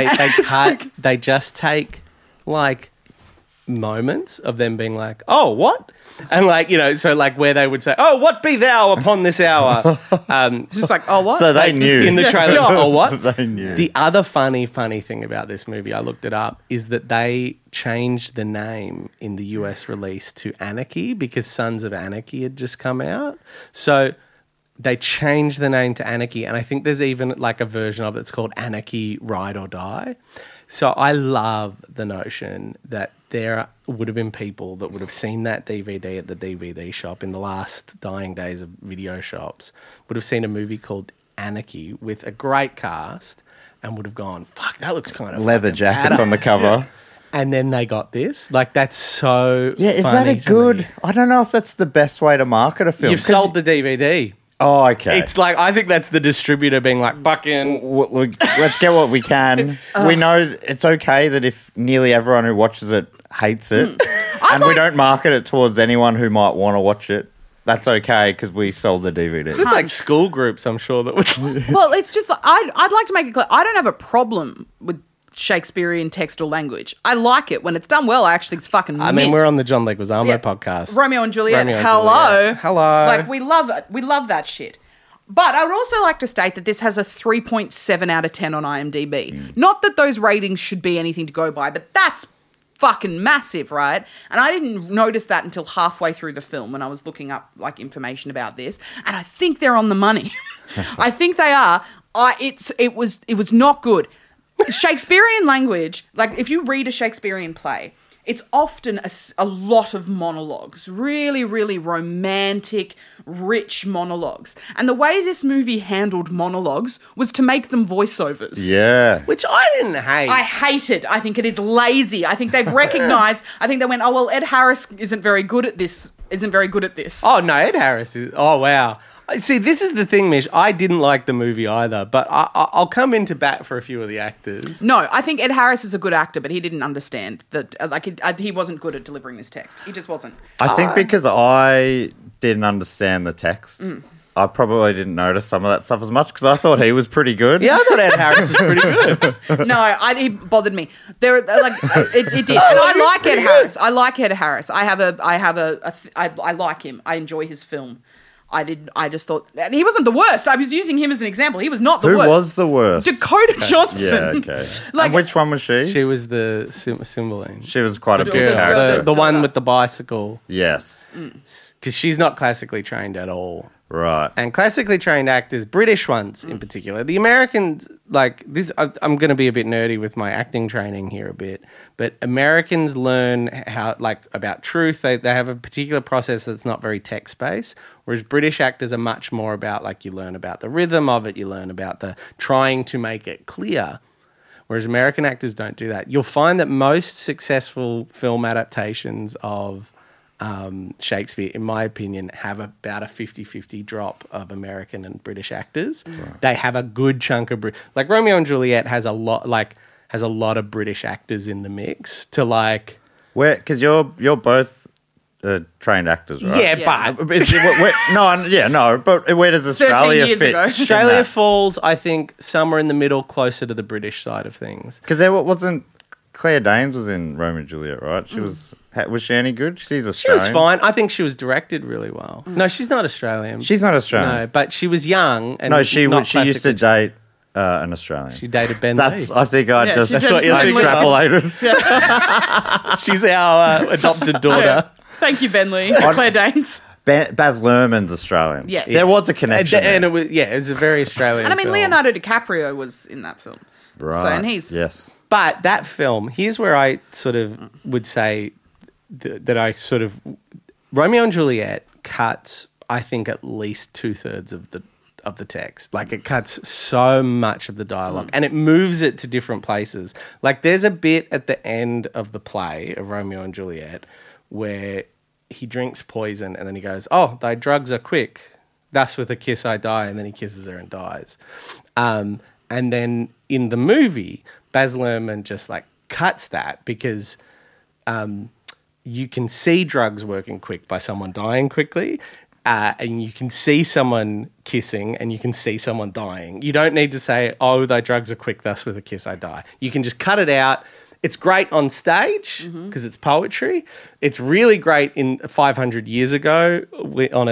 They just take like moments of them being like, oh, what? And like, so like where they would say, oh, what be thou upon this hour? It's just like, oh, what? So they knew. In the trailer, oh, what? They knew. The other funny thing about this movie, I looked it up, is that they changed the name in the US release to Anarchy because Sons of Anarchy had just come out. So they changed the name to Anarchy, and I think there's even like a version of it that's called Anarchy Ride or Die. So I love the notion that there would have been people that would have seen that DVD at the DVD shop in the last dying days of video shops, would have seen a movie called Anarchy with a great cast and would have gone, fuck, that looks kind of leather jackets on the cover. Yeah. And then they got this. Like, that's so is that a good... Me. I don't know if that's the best way to market a film. You've sold the DVD. Oh, okay. It's like, I think that's the distributor being like, fucking... Let's get what we can. We know it's okay that if nearly everyone who watches it hates it, and we don't market it towards anyone who might want to watch it, that's okay because we sold the DVD. There's like school groups, I'm sure, that would... Well, it's just... I'd like to make it clear, I don't have a problem with Shakespearean text or language. I like it. When it's done well, I actually think it's fucking I mean, we're on the John Leguizamo podcast. Romeo and Juliet. Romeo and Hello. Juliet. Hello. Like, we love it. We love that shit. But I would also like to state that this has a 3.7 out of 10 on IMDb. Not that those ratings should be anything to go by, but that's fucking massive, right? And I didn't notice that until halfway through the film when I was looking up like information about this. And I think they're on the money. I think they are. It was not good. Shakespearean language, like if you read a Shakespearean play, it's often a lot of monologues, really, really romantic, rich monologues. And the way this movie handled monologues was to make them voiceovers. Yeah. Which I didn't hate. I hate it. I think it is lazy. I think they've recognised, I think they went, oh, well, Ed Harris isn't very good at this. Oh, no, Ed Harris is... Oh, wow. See, this is the thing, Mish. I didn't like the movie either, but I'll come into bat for a few of the actors. No, I think Ed Harris is a good actor, but he didn't understand that. He wasn't good at delivering this text. He just wasn't. I think because I didn't understand the text, I probably didn't notice some of that stuff as much because I thought he was pretty good. Yeah, I thought Ed Harris was pretty good. No, he bothered me. It did. And I like Ed Harris. I like Ed Harris. I like him. I enjoy his film. I just thought, and he wasn't the worst. I was using him as an example. He was not the worst. Who was the worst? Dakota Johnson. Yeah, okay. And which one was she? She was the Cymbeline. She was quite a big girl. character. The one with the bicycle. Yes. Because she's not classically trained at all. Right. And classically trained actors, British ones in particular, the Americans, like this, I'm going to be a bit nerdy with my acting training here a bit, but Americans learn how, like, about truth. They have a particular process that's not very text-based, whereas British actors are much more about, like, you learn about the rhythm of it, you learn about the trying to make it clear, whereas American actors don't do that. You'll find that most successful film adaptations of Shakespeare, in my opinion, have about a 50-50 drop of American and British actors. Right. They have a good chunk of like Romeo and Juliet has a lot of British actors in the mix to like. Where? Because you're both trained actors, right? Yeah, but but where does Australia years fit? ago. Australia falls, I think, somewhere in the middle, closer to the British side of things. Because there wasn't. Claire Danes was in Romeo and Juliet, right? She was she any good? She's Australian. She was fine. I think she was directed really well. No, she's not Australian. She's not Australian. No, but she was young. And she used to date an Australian. She dated Ben Lee. I think that's what you extrapolated. She's our adopted daughter. Thank you, Ben Lee. Claire Danes. Baz Luhrmann's Australian. Yes. There was a connection. And it was a very Australian And I mean, film. Leonardo DiCaprio was in that film. Right. So, and he's... Yes. But that film, here's where I sort of would say that I sort of... Romeo and Juliet cuts, I think, at least 2/3 of the text. Like, it cuts so much of the dialogue and it moves it to different places. Like, there's a bit at the end of the play of Romeo and Juliet where he drinks poison and then he goes, "Oh, thy drugs are quick. Thus with a kiss I die," and then he kisses her and dies. And then in the movie... Baz Luhrmann just like cuts that because you can see drugs working quick by someone dying quickly, and you can see someone kissing and you can see someone dying. You don't need to say, "Oh, thy drugs are quick, thus with a kiss I die." You can just cut it out. It's great on stage because it's poetry. It's really great in 500 years ago on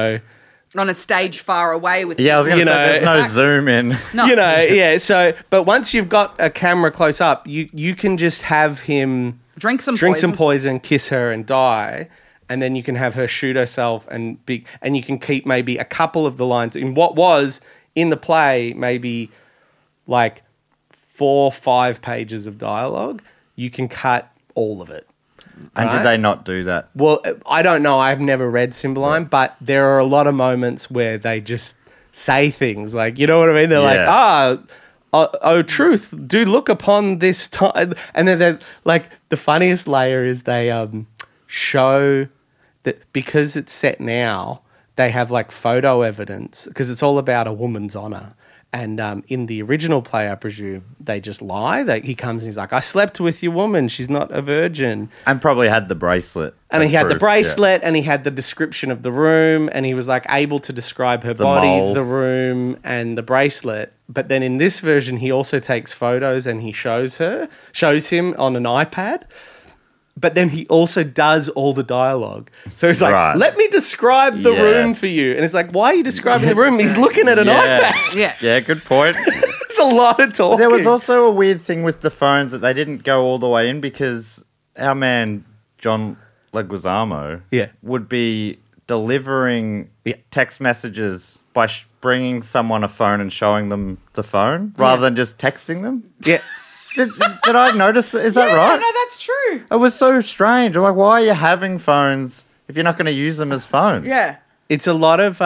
a stage far away with... Yeah, I was going to say, there's no zoom in. No. So, but once you've got a camera close up, you can just have him drink some poison, kiss her and die, and then you can have her shoot herself and you can keep maybe a couple of the lines in what was in the play, maybe like 4 or 5 pages of dialogue. You can cut all of it. And did they not do that? Well, I don't know. I've never read Cymbeline, but there are a lot of moments where they just say things like, you know what I mean? They're like, oh, truth, do look upon this time. And then they're like, the funniest layer is they show that because it's set now, they have like photo evidence because it's all about a woman's honor. And in the original play, I presume, they just lie. He comes and he's like, I slept with your woman. She's not a virgin. And probably had the bracelet. And he had the proof, bracelet and he had the description of the room and he was like able to describe her body, mole. the room and the bracelet. But then in this version, he also takes photos and he shows him on an iPad. But then he also does all the dialogue. So he's like, let me describe the room for you. And it's like, why are you describing the room? He's looking at an iPad. Yeah, good point. It's a lot of talking. There was also a weird thing with the phones that they didn't go all the way in because our man, John Leguizamo, would be delivering text messages by bringing someone a phone and showing them the phone rather than just texting them. Yeah. Did I notice that? Is that right? No, that's true. It was so strange. I'm like, why are you having phones if you're not going to use them as phones? Yeah. It's a lot of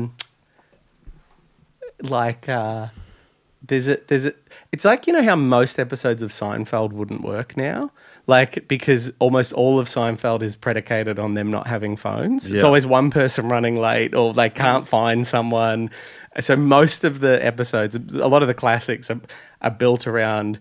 it's like, you know how most episodes of Seinfeld wouldn't work now? Like, because almost all of Seinfeld is predicated on them not having phones. It's always one person running late or they can't find someone. So most of the episodes, a lot of the classics are built around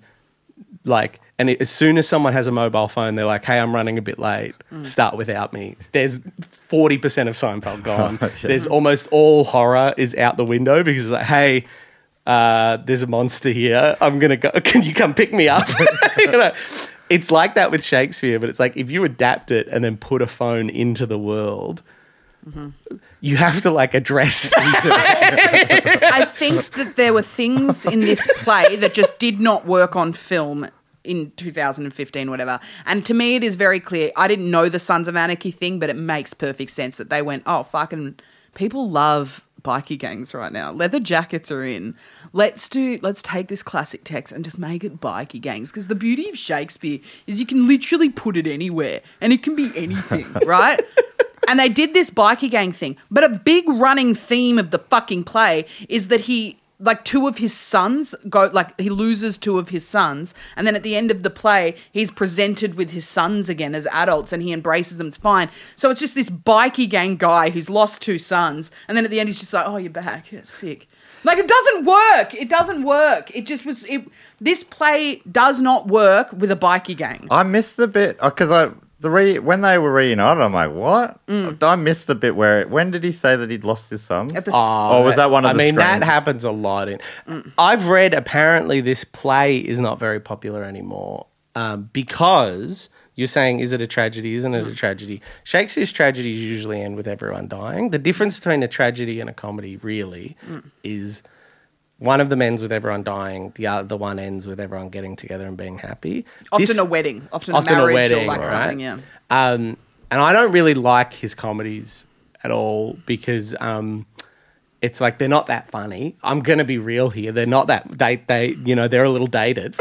as soon as someone has a mobile phone, they're like, hey, I'm running a bit late. Start without me. There's 40% of Seinfeld gone. There's almost all horror is out the window because it's like, hey, there's a monster here. I'm going to go. Can you come pick me up? You know, it's like that with Shakespeare, but it's like if you adapt it and then put a phone into the world, you have to address that. I think that there were things in this play that just did not work on film in 2015, whatever. And to me, it is very clear. I didn't know the Sons of Anarchy thing, but it makes perfect sense that they went, oh, fucking people love bikie gangs right now. Leather jackets are in. Let's take this classic text and just make it bikie gangs. Because the beauty of Shakespeare is you can literally put it anywhere and it can be anything, right? And they did this bikie gang thing. But a big running theme of the fucking play is that he, two of his sons he loses two of his sons. And then at the end of the play, he's presented with his sons again as adults and he embraces them. It's fine. So it's just this bikie gang guy who's lost two sons. And then at the end, he's just like, oh, you're back. Yeah, sick. It doesn't work. It doesn't work. It just was, this play does not work with a bikie gang. I missed the bit because when they were reunited, I'm like, what? I missed the bit when did he say that he'd lost his sons? Or was that one of the that happens a lot. I've read apparently this play is not very popular anymore because you're saying, is it a tragedy? Isn't it a tragedy? Shakespeare's tragedies usually end with everyone dying. The difference between a tragedy and a comedy really is one of them ends with everyone dying, the one ends with everyone getting together and being happy. Often a wedding, often a marriage or something, yeah. And I don't really like his comedies at all because it's like they're not that funny. I'm going to be real here. They're not that, they're a little dated.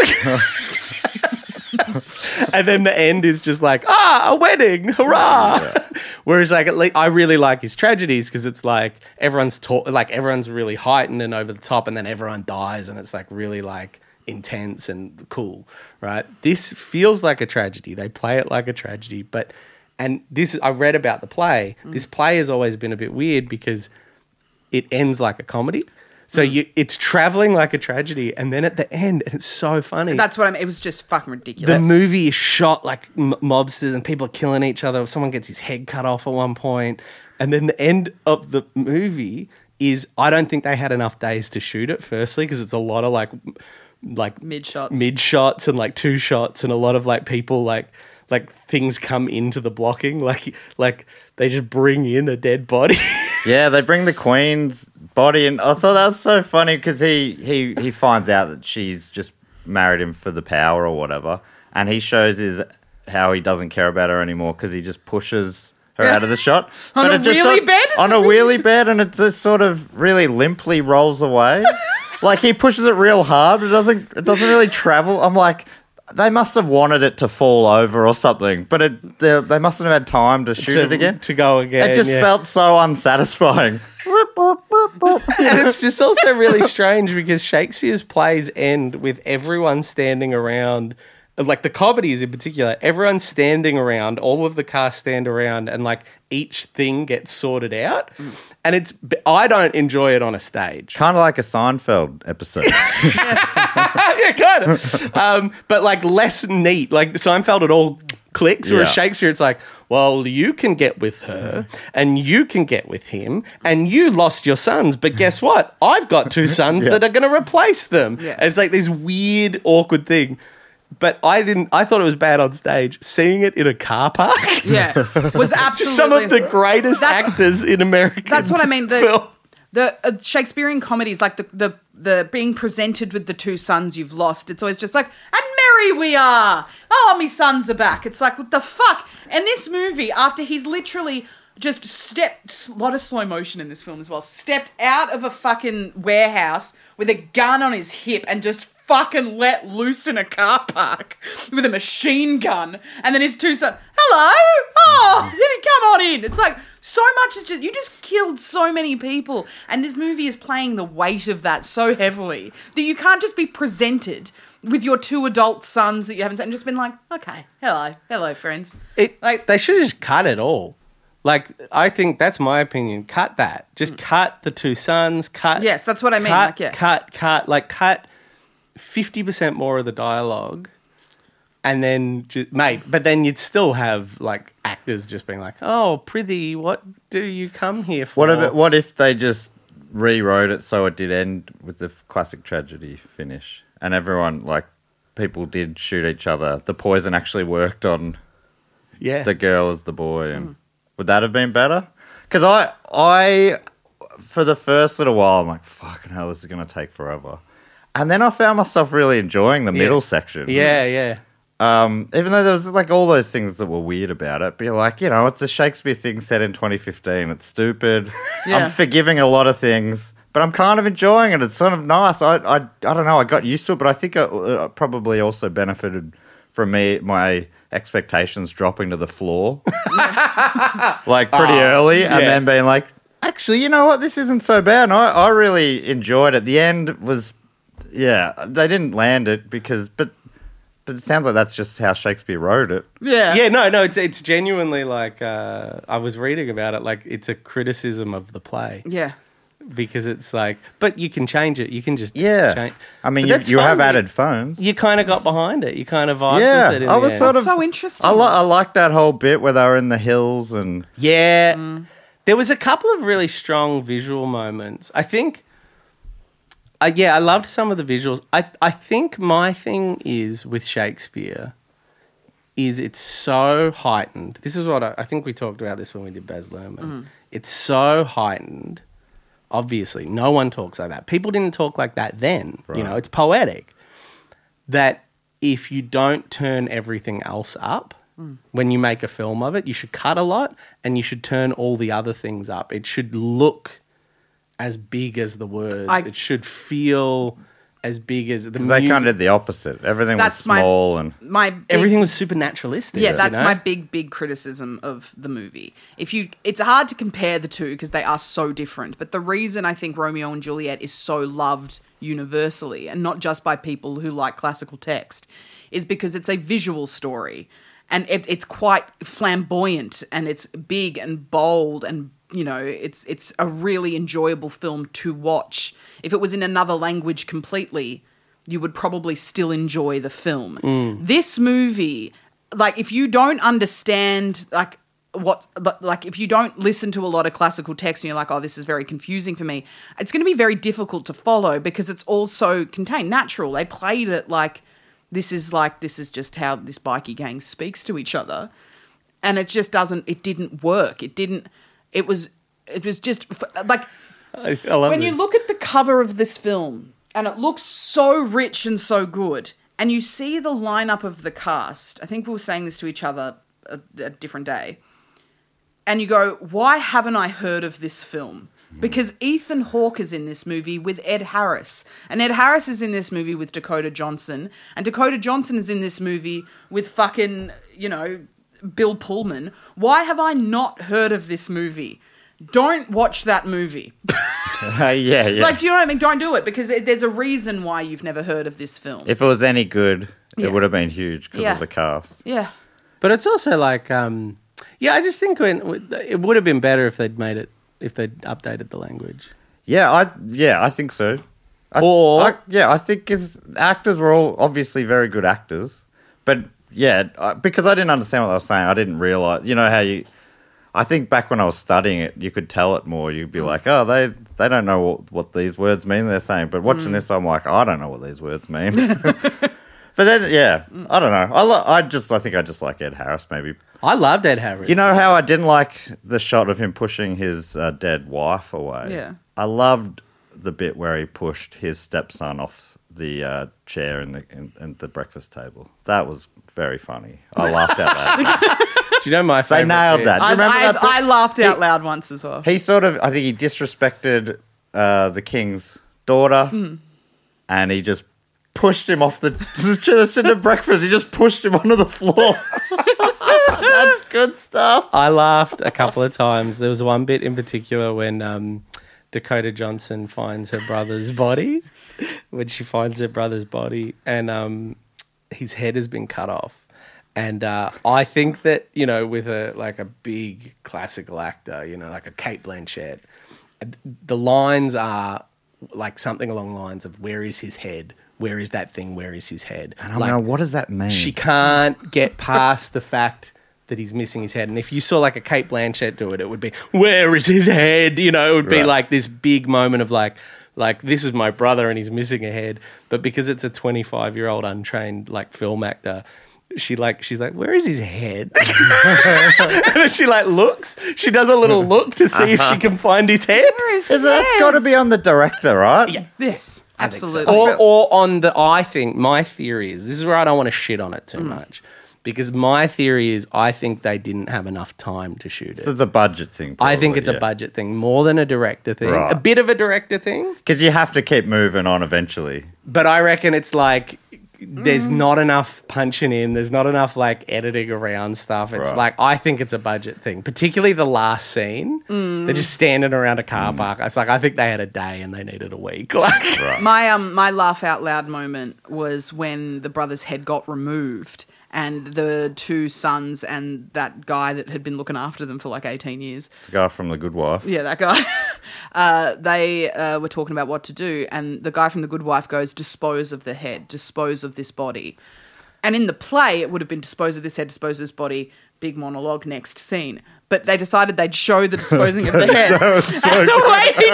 And then the end is just like, a wedding, hurrah! Yeah. Whereas, at least I really like his tragedies because it's like everyone's really heightened and over the top, and then everyone dies, and it's really intense and cool, right? This feels like a tragedy. They play it like a tragedy, I read about the play. This play has always been a bit weird because it ends like a comedy. So it's traveling like a tragedy, and then at the end, and it's so funny. That's what I mean. It was just fucking ridiculous. The movie is shot like mobsters, and people are killing each other. Someone gets his head cut off at one point, and then the end of the movie is I don't think they had enough days to shoot it. Firstly, because it's a lot of mid shots and two shots, and a lot of people things come into the blocking, like they just bring in a dead body. Yeah, they bring the Queen's body in. I thought that was so funny because he finds out that she's just married him for the power or whatever, and he shows how he doesn't care about her anymore because he just pushes her out of the shot. On a wheelie bed, and it just sort of really limply rolls away. He pushes it real hard, but it doesn't really travel. I'm like, they must have wanted it to fall over or something, but they mustn't have had time to shoot it again. To go again. It just felt so unsatisfying. And it's just also really strange because Shakespeare's plays end with everyone standing around like the comedies in particular, everyone's standing around, all of the cast stand around, and like each thing gets sorted out. And I don't enjoy it on a stage. Kind of like a Seinfeld episode. Yeah, kind of. But like less neat. Like Seinfeld, it all clicks. Whereas Shakespeare, it's like, well, you can get with her and you can get with him and you lost your sons. But guess what? I've got 2 sons that are going to replace them. Yeah. And it's like this weird, awkward thing. But I thought it was bad on stage. Seeing it in a car park. Yeah. Was absolutely. Some of the greatest actors in America. That's what I mean. The Shakespearean comedies, like the being presented with the 2 sons you've lost, it's always just like, and merry we are. Oh, me sons are back. It's like, what the fuck? And this movie, after he's literally just stepped, a lot of slow motion in this film as well, stepped out of a fucking warehouse with a gun on his hip and just fucking let loose in a car park with a machine gun, and then his 2 sons, hello, oh, come on in. It's like, so much is just, you just killed so many people, and this movie is playing the weight of that so heavily that you can't just be presented with your 2 adult sons that you haven't seen and just been like, okay, hello friends. They should have just cut it all. Like, I think that's my opinion. Cut that. Just cut the 2 sons. Cut. Yes, that's what I mean. Cut 50% more of the dialogue, and then but then you'd still have like actors just being like, "Oh, prithee, what do you come here for?" What if they just rewrote it so it did end with the classic tragedy finish, and everyone, like, people did shoot each other. The poison actually worked on the girl as the boy, and would that have been better? Because I for the first little while, I'm like, fucking hell, this is going to take forever. And then I found myself really enjoying the middle section. Yeah. Even though there was like all those things that were weird about it, but you're like, it's a Shakespeare thing set in 2015. It's stupid. I'm forgiving a lot of things, but I'm kind of enjoying it. It's sort of nice. I don't know. I got used to it, but I think it probably also benefited from my expectations dropping to the floor, like pretty early, and then being like, actually, you know what? This isn't so bad. And I really enjoyed it. The end was. Yeah, they didn't land it but it sounds like that's just how Shakespeare wrote it. Yeah. No, it's genuinely like, I was reading about it, like it's a criticism of the play. Yeah. Because it's like, but you can change it. You can just change. I mean, you have added phones. You kind of got behind it. You kind of vibed with it. I was sort of so interesting. I liked that whole bit where they were in the hills and there was a couple of really strong visual moments. I think. I loved some of the visuals. I think my thing is with Shakespeare is it's so heightened. This is what I think we talked about this when we did Baz Luhrmann. It's so heightened. Obviously, no one talks like that. People didn't talk like that then. Right. It's poetic. That if you don't turn everything else up when you make a film of it, you should cut a lot and you should turn all the other things up. It should look as big as the words. It should feel as big as the music. They kind of did the opposite. Everything was small everything was super naturalistic. Yeah, that's my big criticism of the movie. It's hard to compare the two because they are so different. But the reason I think Romeo and Juliet is so loved universally, and not just by people who like classical text, is because it's a visual story. And it's quite flamboyant, and it's big and bold, and it's a really enjoyable film to watch. If it was in another language completely, you would probably still enjoy the film. This movie, like, if you don't understand, if you don't listen to a lot of classical text and you're like, oh, this is very confusing for me, it's going to be very difficult to follow because it's also contained natural. They played it like this is just how this bikie gang speaks to each other. And it didn't work. It was just like, I love when this. you look at the cover of this film and it looks so rich and so good, and you see the lineup of the cast, I think we were saying this to each other a different day, and you go, why haven't I heard of this film? Because Ethan Hawke is in this movie with Ed Harris. And Ed Harris is in this movie with Dakota Johnson. And Dakota Johnson is in this movie with fucking, Bill Pullman. Why have I not heard of this movie? Don't watch that movie. Yeah. Like, do you know what I mean? Don't do it, because there's a reason why you've never heard of this film. If it was any good, it would have been huge because Yeah. of the cast. Yeah. But it's also like, I just think it would have been better if they'd updated the language. Yeah, I think so. I think his actors were all obviously very good actors, but because I didn't understand what they were saying, I didn't realize. You know how I think back when I was studying it, you could tell it more. You'd be like, oh, they don't know what these words mean. They're saying, but watching this, I'm like, I don't know what these words mean. But then, I don't know. I think I just like Ed Harris. Maybe I loved Ed Harris. you know how I didn't like the shot of him pushing his dead wife away. Yeah. I loved the bit where he pushed his stepson off the chair in the breakfast table. That was very funny. I laughed out loud. Do you know my favorite? They nailed bit? that. Do you remember that bit? I laughed out loud once as well. He I think he disrespected the king's daughter, and he just pushed him off the breakfast. He just pushed him onto the floor. That's good stuff. I laughed a couple of times. There was one bit in particular when Dakota Johnson finds her brother's body. When she finds her brother's body, and his head has been cut off. And I think that, with a big classical actor, like a Cate Blanchett, the lines are like something along the lines of, where is his head? Where is that thing? Where is his head? And I'm like, what does that mean? She can't get past the fact that he's missing his head. And if you saw like a Cate Blanchett do it, it would be, where is his head? It would be like this big moment of like, this is my brother and he's missing a head. But because it's a 25-year-old untrained like film actor, she's like, where is his head? And then she looks. She does a little look to see if she can find his head. Where is his That's got to be on the director, right? Yeah. Yes, I think so. absolutely. Or on I think my theory is, this is where I don't want to shit on it too much. Because my theory is, I think they didn't have enough time to shoot it. So it's a budget thing. I think it's a budget thing more than a director thing. Right. A bit of a director thing. Because you have to keep moving on eventually. But I reckon it's like, there's not enough punching in. There's not enough editing around stuff. It's I think it's a budget thing. Particularly the last scene. They're just standing around a car park. It's like, I think they had a day and they needed a week. My laugh out loud moment was when the brother's head got removed and the two sons and that guy that had been looking after them for 18 years. The guy from The Good Wife. Yeah, that guy. They were talking about what to do, and the guy from The Good Wife goes, dispose of the head, dispose of this body. And in the play, it would have been dispose of this head, dispose of this body, big monologue, next scene. But they decided they'd show the disposing of the head. And the way he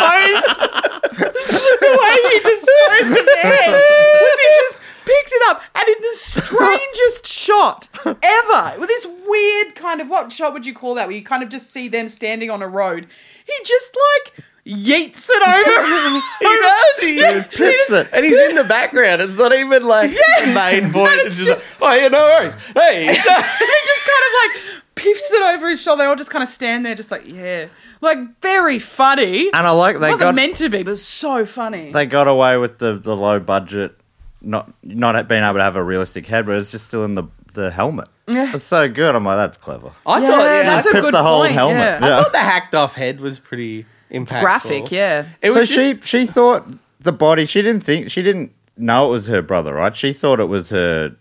disposed of the head was he just picked it up, and in the strangest shot ever, with this weird kind of, what shot would you call that, where you kind of just see them standing on a road, he just yeets it over. He does. And he's in the background. It's not even the main point. It's just oh yeah, no worries. Hey, he just kind of piffs it over his shoulder. They all just kind of stand there, just very funny. And I like it wasn't meant to be, but so funny. They got away with the low budget, not being able to have a realistic head, but it's just still in the helmet. Yeah. It's so good. I'm like, that's clever. I thought that's a piffed good the whole point. helmet. Yeah. I thought the hacked off head was pretty impactful. Graphic, yeah. It So was she thought the body. She didn't know it was her brother, right? She thought it was her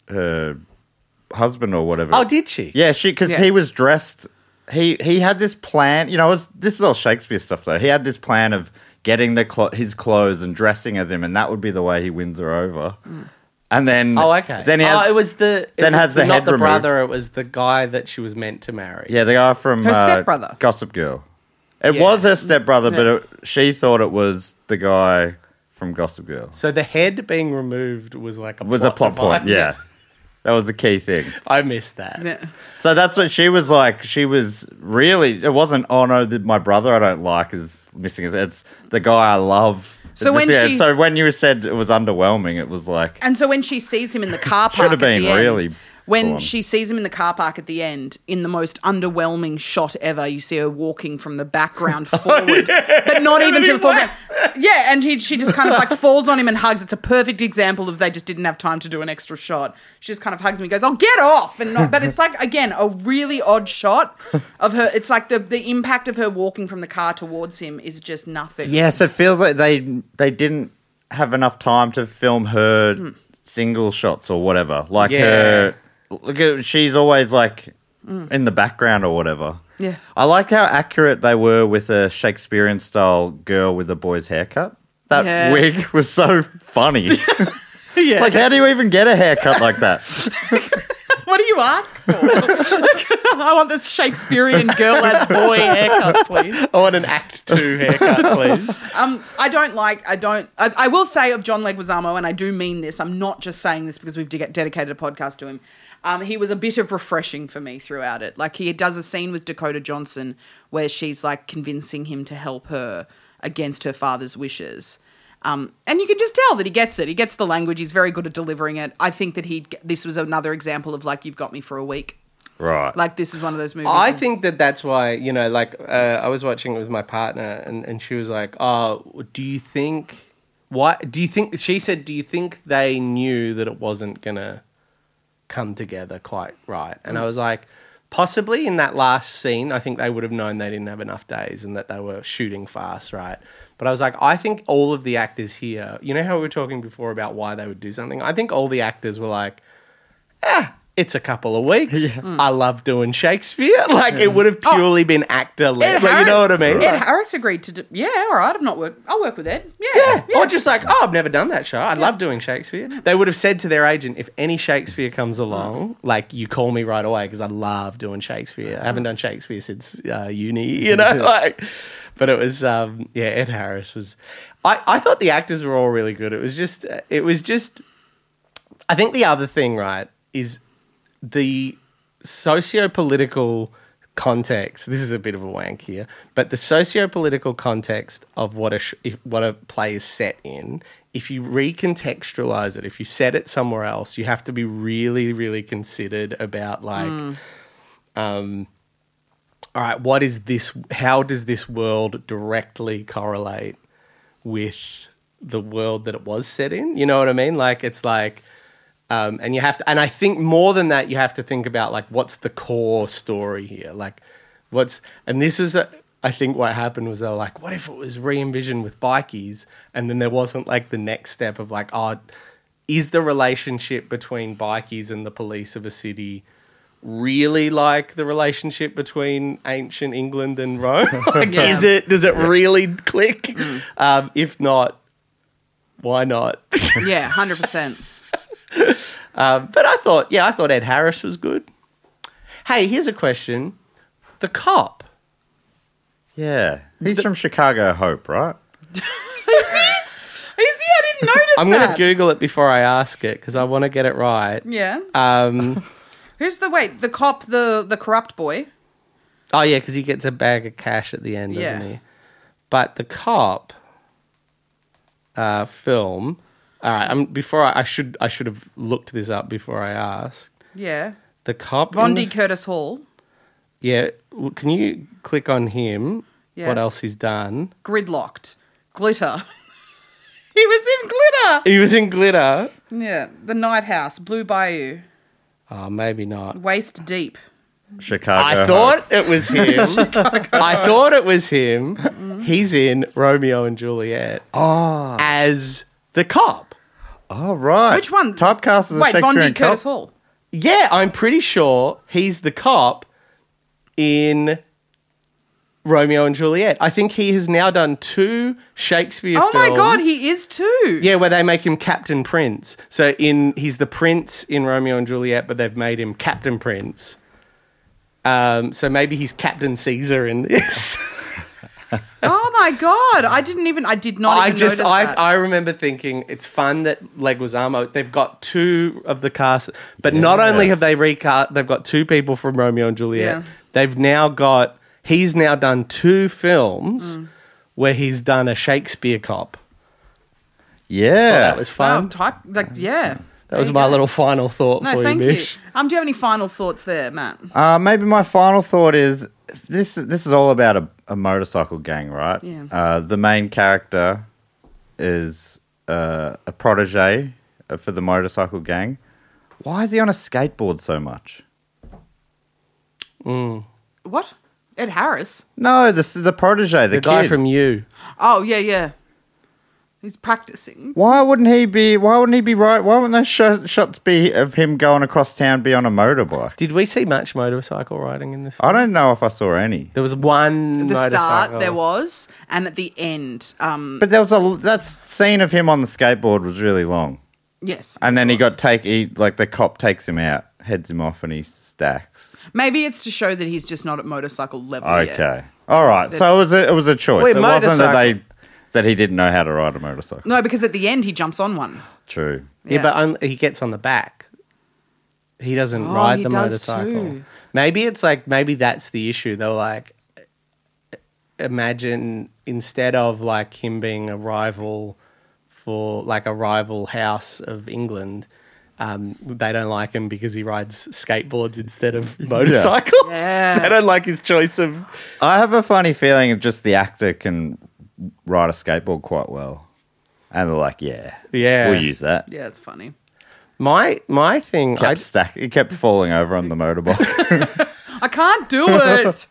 husband or whatever. Oh, did she? Yeah, because he was dressed. He had this plan. This is all Shakespeare stuff though. He had this plan of getting his clothes and dressing as him, and that would be the way he wins her over. And then okay. Then he it was the then has the not head the removed. brother. It was the guy that she was meant to marry. Yeah, the guy from Her stepbrother. Gossip Girl. It was her stepbrother, but she thought it was the guy from Gossip Girl. So the head being removed was a plot point. Yeah, that was the key thing. I missed that. Yeah. So that's what she was like. She was really. It wasn't. Oh no, my brother I don't like is missing. It's the guy I love. So when you said it was underwhelming, it was like. And so when she sees him in the car park, Should have been at the really end, when full-on. she sees him in the car park at the end, in the most underwhelming shot ever, you see her walking from the background forward, but not even to the foreground. Yeah, and she just kind of falls on him and hugs. It's a perfect example of they just didn't have time to do an extra shot. She just kind of hugs him and goes, "Oh, get off!" But it's again a really odd shot of her. It's like the impact of her walking from the car towards him is just nothing. Yes, it feels like they didn't have enough time to film her single shots or whatever. Like Yeah. she's always like in the background or whatever. Yeah. I like how accurate they were with a Shakespearean style girl with a boy's haircut. That Yeah. wig was so funny. Yeah. Like, how do you even get a haircut like that? What do you ask for? I want this Shakespearean girl as boy haircut, please. I want an Act 2 haircut, please. I will say of John Leguizamo, and I do mean this, I'm not just saying this because we've dedicated a podcast to him. He was a bit of refreshing for me throughout it. Like, he does a scene with Dakota Johnson where she's like convincing him to help her against her father's wishes. And you can just tell that he gets it. He gets the language. He's very good at delivering it. I think that this was another example of like, you've got me for a week. Right. Like, this is one of those movies. I think that's why, you know, like, I was watching it with my partner and she was like, oh, she said, do you think they knew that it wasn't going to come together quite right? And I was like, possibly in that last scene, I think they would have known they didn't have enough days and that they were shooting fast, right? But I was like, I think all of the actors here, you know how we were talking before about why they would do something? I think all the actors were like, it's a couple of weeks. I love doing Shakespeare. Like, it would have purely been actor-led. Like, you know what I mean? Ed Harris agreed to do... Yeah, all right, I'll work with Ed. Yeah. Or just like, I've never done that show. I love doing Shakespeare. They would have said to their agent, if any Shakespeare comes along, like, you call me right away because I love doing Shakespeare. I haven't done Shakespeare since uni, you know? Like, but it was, Ed Harris was... I thought the actors were all really good. It was just... I think the other thing, right, is the socio-political context. This is a bit of a wank here, but the socio-political context of what a play is set in, if you recontextualize it, if you set it somewhere else, you have to be really, really considered about like, all right, what is this? How does this world directly correlate with the world that it was set in? You know what I mean? Like, it's like, and you have to, and I think more than that, you have to think about like, what's the core story here? Like, and this is, I think what happened was they were like, what if it was re-envisioned with bikies? And then there wasn't like the next step of like, oh, is the relationship between bikies and the police of a city really like the relationship between ancient England and Rome? Like, does it really click? If not, why not? Yeah, 100%. But I thought Ed Harris was good. Hey, here's a question. The cop. Yeah. He's from Chicago Hope, right? Is he? I didn't notice I'm that. going to Google it before I ask it because I want to get it right. Yeah. Who's the cop, the corrupt boy? Oh, yeah, because he gets a bag of cash at the end, doesn't he? But the cop film... All right, I should have looked this up before I asked. Yeah. The cop... Vondi Curtis Hall. Yeah, can you click on him? Yes. What else he's done? Gridlocked. Glitter. He was in Glitter. He was in Glitter. Yeah. The Night House. Blue Bayou. Oh, maybe not. Waist Deep. Chicago I thought it was him. I thought it was him. He's in Romeo and Juliet as the cop. Oh, right. Which one? Typecast as a Wait, Shakespearean Vondi Curtis cop? Hall. Yeah, I'm pretty sure he's the cop in Romeo and Juliet. I think he has now done 2 Shakespeare films. Oh my God, he is too. Yeah, where they make him Captain Prince. So he's the prince in Romeo and Juliet, but they've made him Captain Prince. So maybe he's Captain Caesar in this. Oh my God, I did not even notice that. I remember thinking it's fun that Leguizamo, they've got 2 of the cast, but not only have they recast, they've got 2 people from Romeo and Juliet. Yeah. He's now done 2 films where he's done a Shakespeare cop. Yeah. Oh, that was fun. Yeah. That was my little final thought No, for thank you, you. Mish. Do you have any final thoughts there, Matt? Maybe my final thought is this is all about a motorcycle gang, right? Yeah. The main character is a protege for the motorcycle gang. Why is he on a skateboard so much? What? Ed Harris? No, the protege, the kid. guy from You. Oh, yeah. He's practicing. Why wouldn't he be right? Why wouldn't those shots be of him going across town be on a motorbike? Did we see much motorcycle riding in this? I don't know if I saw any. There was one At the motorcycle. start, there was, and at the end, But there was that scene of him on the skateboard was really long. yes. And then it was. the cop takes him out, heads him off, and he stacks. Maybe it's to show that he's just not at motorcycle level Okay. yet. All right. So it was a choice. Wait, it wasn't motorcycle- that he didn't know how to ride a motorcycle. No, because at the end he jumps on one. True. Yeah, but he gets on the back. He doesn't Oh, ride he the does motorcycle. too. Maybe that's the issue. They were like, imagine instead of like him being a rival for like a rival house of England, they don't like him because he rides skateboards instead of motorcycles. Yeah. They don't like his choice of. I have a funny feeling of just the actor can ride a skateboard quite well. And they're like, yeah, we'll use that. Yeah, it's funny. My thing. He kept falling over on the motorbike. I can't do it.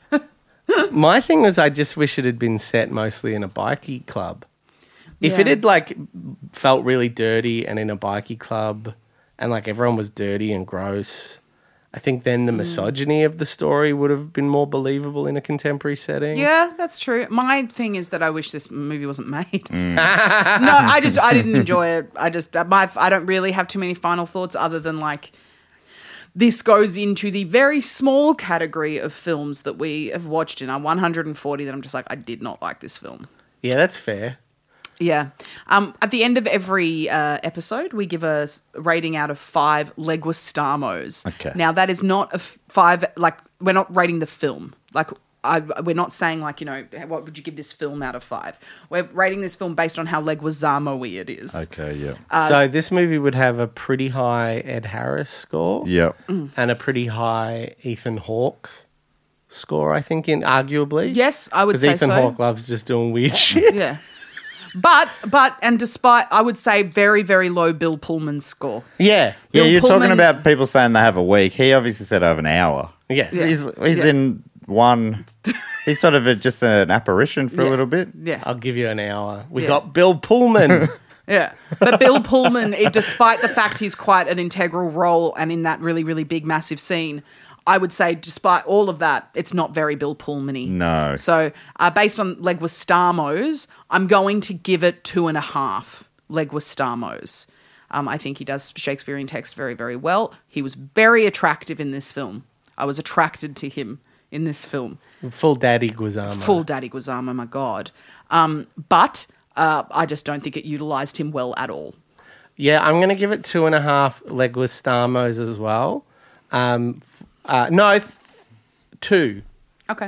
My thing was, I just wish it had been set mostly in a bikie club. If it Yeah. had like felt really dirty and in a bikie club, and like everyone was dirty and gross, I think then the misogyny of the story would have been more believable in a contemporary setting. Yeah, that's true. My thing is that I wish this movie wasn't made. No, I didn't enjoy it. I don't really have too many final thoughts other than like this goes into the very small category of films that we have watched in our 140 that I'm just like, I did not like this film. Yeah, that's fair. Yeah. At the end of every episode, we give a rating out of 5 Leguistamos. Okay. Now, that is not a 5, like, we're not rating the film. Like, we're not saying, like, you know, what would you give this film out of 5? We're rating this film based on how Leguizamo-y it is. Okay, yeah. So this movie would have a pretty high Ed Harris score. Yep. And a pretty high Ethan Hawke score, I think, arguably. Yes, I would Because say Ethan so. Hawke loves just doing weird shit. Yeah. But despite, I would say, very, very low Bill Pullman score. Yeah. Yeah, Bill you're Pullman- talking about people saying they have a week. He obviously said over an hour. Yeah. He's in one. He's sort of just an apparition for a little bit. Yeah. I'll give you an hour. We Yeah. got Bill Pullman. Yeah. But Bill Pullman, despite the fact he's quite an integral role and in that really, really big, massive scene, I would say despite all of that, it's not very Bill Pullman-y. No. So based on Leguistamos, I'm going to give it 2.5 Leguistamos. I think he does Shakespearean text very, very well. He was very attractive in this film. I was attracted to him in this film. Full Daddy Guizamo. Full Daddy Guizamo, my God. But I just don't think it utilised him well at all. Yeah, I'm going to give it 2.5 Leguistamos as well. No, 2. Okay.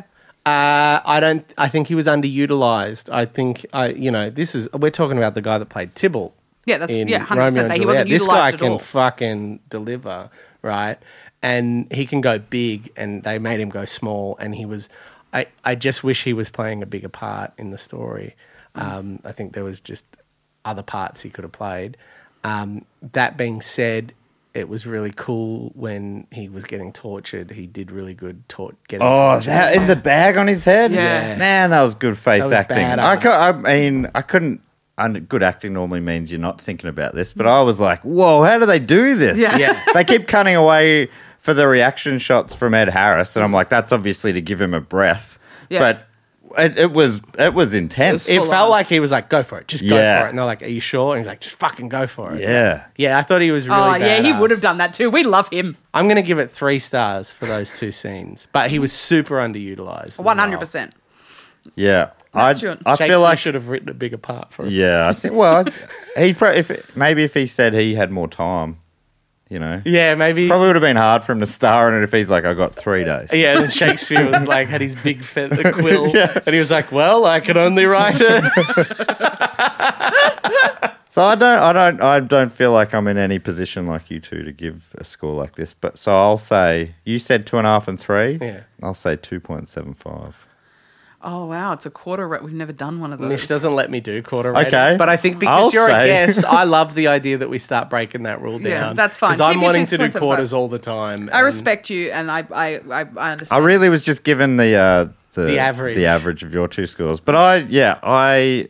I think he was underutilized. I think we're talking about the guy that played Tybalt. Yeah, that's in 100%. Romeo and He wasn't Juliet. This guy utilised at can all. fucking deliver, right? And he can go big, and they made him go small. And he was. I just wish he was playing a bigger part in the story. I think there was just other parts he could have played. That being said, it was really cool when he was getting tortured. He did really good getting tortured. That in the bag on his head? Yeah. Man, that was good face was acting. badass. I couldn't. Good acting normally means you're not thinking about this, but I was like, whoa, how do they do this? Yeah. Yeah. They keep cutting away for the reaction shots from Ed Harris, and I'm like, that's obviously to give him a breath. Yeah. But it was intense. It full felt on. like he was like, go for it. Just go Yeah. for it. And they're like, are you sure? And he's like, just fucking go for it. Yeah. Yeah, I thought he was really Yeah, he badass. would have done that too. We love him. I'm going to give it 3 stars for those 2 scenes. But he was super underutilized. as well. 100%. Yeah. I That's true. feel Shakespeare like should have written a bigger part for him. yeah, I think if he said he had more time, you know. Yeah, maybe. Probably would have been hard for him to star in it if he's like, I got 3 days. Yeah, and then Shakespeare was like, had his big feather quill. And he was like, well, I can only write it. So I don't feel like I'm in any position like you two to give a score like this. But so I'll say you said 2.5 and 3. Yeah. I'll say 2.75. Oh, wow. It's a quarter. We've never done one of those. Mish doesn't let me do quarter ratings. Okay. But I think because you're I'll a say- guest, I love the idea that we start breaking that rule down. Yeah, that's fine. Because I'm Keep your wanting to do 2.75. quarters all the time. I and- respect you, and I understand. I really was just given the average. the average of your 2 scores. But I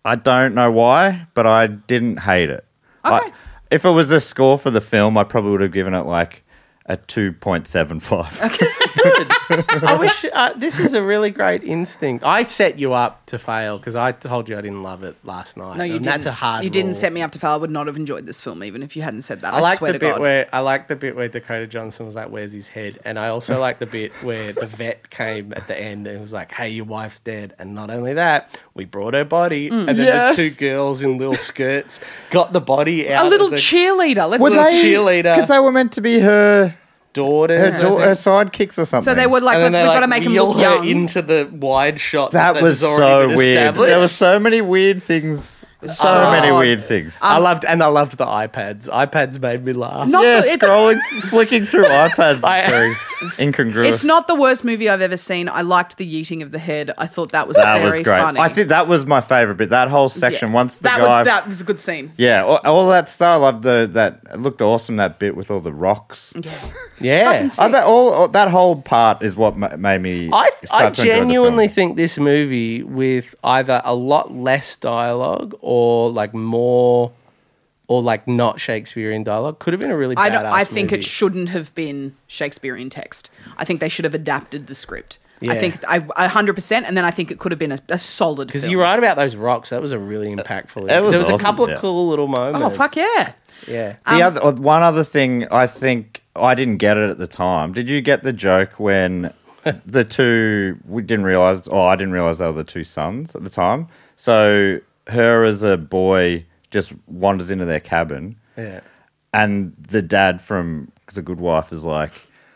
I don't know why, but I didn't hate it. Okay. If it was a score for the film, I probably would have given it like a 2.75. This is good. I wish this is a really great instinct. I set you up to fail because I told you I didn't love it last night. No, you and didn't. That's a hard. You didn't rule. set me up to fail. I would not have enjoyed this film even if you hadn't said that. I like swear the to God. bit where Dakota Johnson was like, "Where's his head?" And I also like the bit where the vet came at the end and was like, "Hey, your wife's dead." And not only that, we brought her body, and then Yes. the two girls in little skirts got the body out. A little of the cheerleader. Let's Was they- cheerleader. Because they were meant to be her daughters. her sidekicks or something. So they were like, And then we've they got to make him wheel look her young. into the wide shot. That was has so already been weird. established. There were so many weird things. So many weird things. I loved the iPads. iPads made me laugh. Not yeah, the- it's- scrolling, flicking through iPads is very incongruous. It's not the worst movie I've ever seen. I liked the yeeting of the head. I thought that was That very was great. funny. I think that was my favourite bit. That whole section. Yeah. Once the that guy, was a good scene. yeah, all that stuff. I loved that. It looked awesome. That bit with all the rocks. Yeah. That whole part is what made me. I start to enjoy the genuinely film. think this movie with either a lot less dialogue or like more or like not Shakespearean dialogue could have been a really badass I think movie. it shouldn't have been Shakespearean text. I think they should have adapted the script. Yeah. I think I 100%, and then I think it could have been a solid Because film. you're right about those rocks. That was a really impactful. It was there was a awesome, couple of yeah. cool little moments. Oh, fuck yeah. Yeah. One other thing, I think I didn't get it at the time. Did you get the joke when the two I didn't realize they were the two sons at the time? So her as a boy just wanders into their cabin, Yeah. and the dad from The Good Wife is like,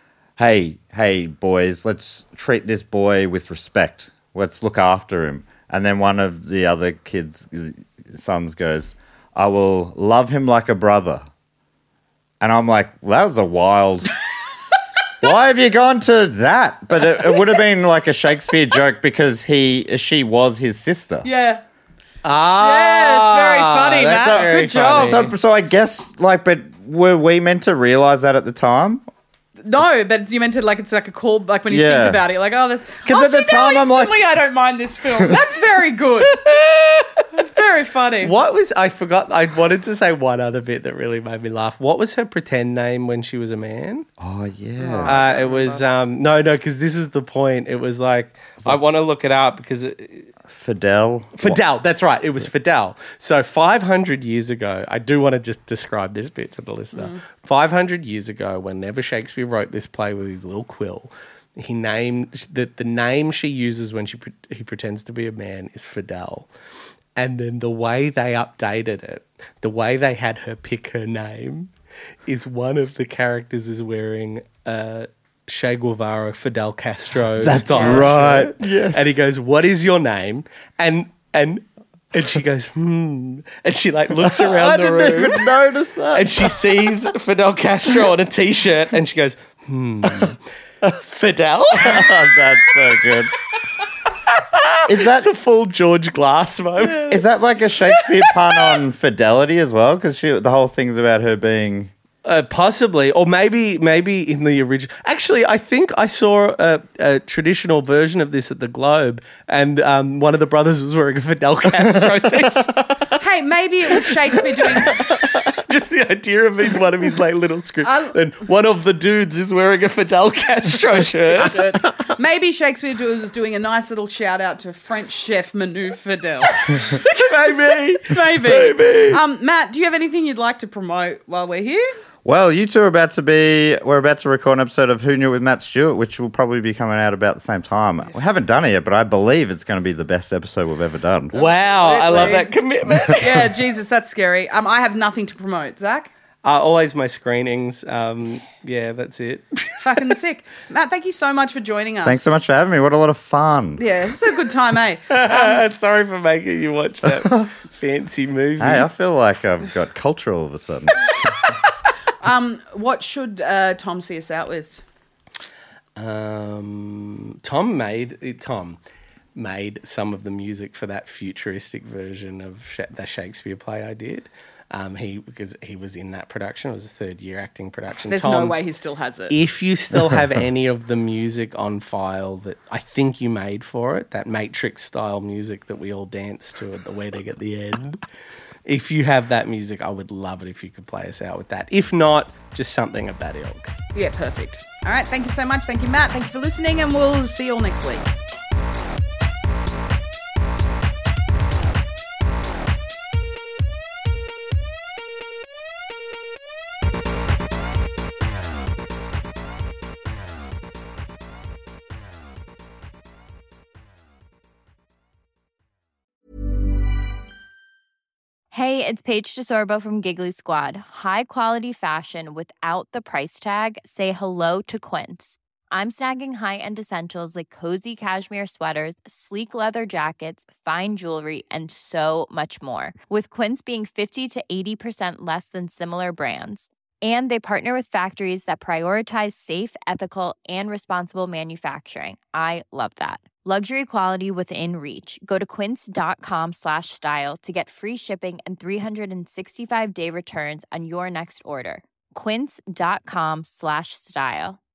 "Hey, boys, let's treat this boy with respect. Let's look after him." And then one of the other sons goes, "I will love him like a brother." And I'm like, well, that was a wild... Why have you gone to that? But it would have been like a Shakespeare joke because she was his sister. Yeah. Ah, Yeah, it's very funny, that's Matt. very Good job. funny. So I guess, but were we meant to realise that at the time? No, but you meant to it's like a call, like when you Yeah. think about it, you're like, oh, that's... 'Cause at the time I'm like- instantly I don't mind this film. That's very good. That's very funny. I forgot, I wanted to say one other bit that really made me laugh. What was her pretend name when she was a man? Oh, yeah. It was, because this is the point. It was like, I want to look it up because... Fidel. Fidel, that's right. It was Fidel. So 500 years ago, I do want to just describe this bit to the listener. 500 years ago, whenever Shakespeare wrote this play with his little quill, he named the name she uses when he pretends to be a man is Fidel. And then the way they updated it, the way they had her pick her name, is one of the characters is wearing a Che Guevara, Fidel Castro That's style right. shirt. Yes. And he goes, "What is your name?" And she goes, And she looks around the room. I didn't even notice that. And she sees Fidel Castro on a t-shirt and she goes, Fidel? That's so good. Is that It's a full George Glass moment. is that like a Shakespeare pun on fidelity as well? Because the whole thing's about her being... Possibly, or maybe in the original. Actually, I think I saw a traditional version of this at the Globe, and one of the brothers was wearing a Fidel Castro t-shirt. Hey, maybe it was Shakespeare doing... Just the idea of in one of his little scripts, and one of the dudes is wearing a Fidel Castro shirt. Maybe Shakespeare was doing a nice little shout out to French chef Manu Fidel. Maybe. Maybe. Matt, do you have anything you'd like to promote while we're here? Well, you two are about to record an episode of Who Knew It with Matt Stewart, which will probably be coming out about the same time. We haven't done it yet, but I believe it's going to be the best episode we've ever done. Wow, I love that commitment. Yeah, Jesus, that's scary. I have nothing to promote. Zach? Always my screenings. Yeah, that's it. Fucking sick. Matt, thank you so much for joining us. Thanks so much for having me. What a lot of fun. Yeah, it's a good time, eh? Sorry for making you watch that fancy movie. Hey, I feel like I've got culture all of a sudden. What should Tom see us out with? Tom made some of the music for that futuristic version of the Shakespeare play I did. Because he was in that production. It was a third-year acting production. There's no way he still has it. If you still have any of the music on file that I think you made for it, that Matrix-style music that we all dance to at the wedding at the end, if you have that music, I would love it if you could play us out with that. If not, just something of that ilk. Yeah, perfect. All right, thank you so much. Thank you, Matt. Thank you for listening, and we'll see you all next week. Hey, it's Paige DeSorbo from Giggly Squad. High quality fashion without the price tag. Say hello to Quince. I'm snagging high-end essentials like cozy cashmere sweaters, sleek leather jackets, fine jewelry, and so much more. With Quince being 50 to 80% less than similar brands. And they partner with factories that prioritize safe, ethical, and responsible manufacturing. I love that. Luxury quality within reach. Go to quince.com/style to get free shipping and 365-day returns on your next order. Quince.com/style.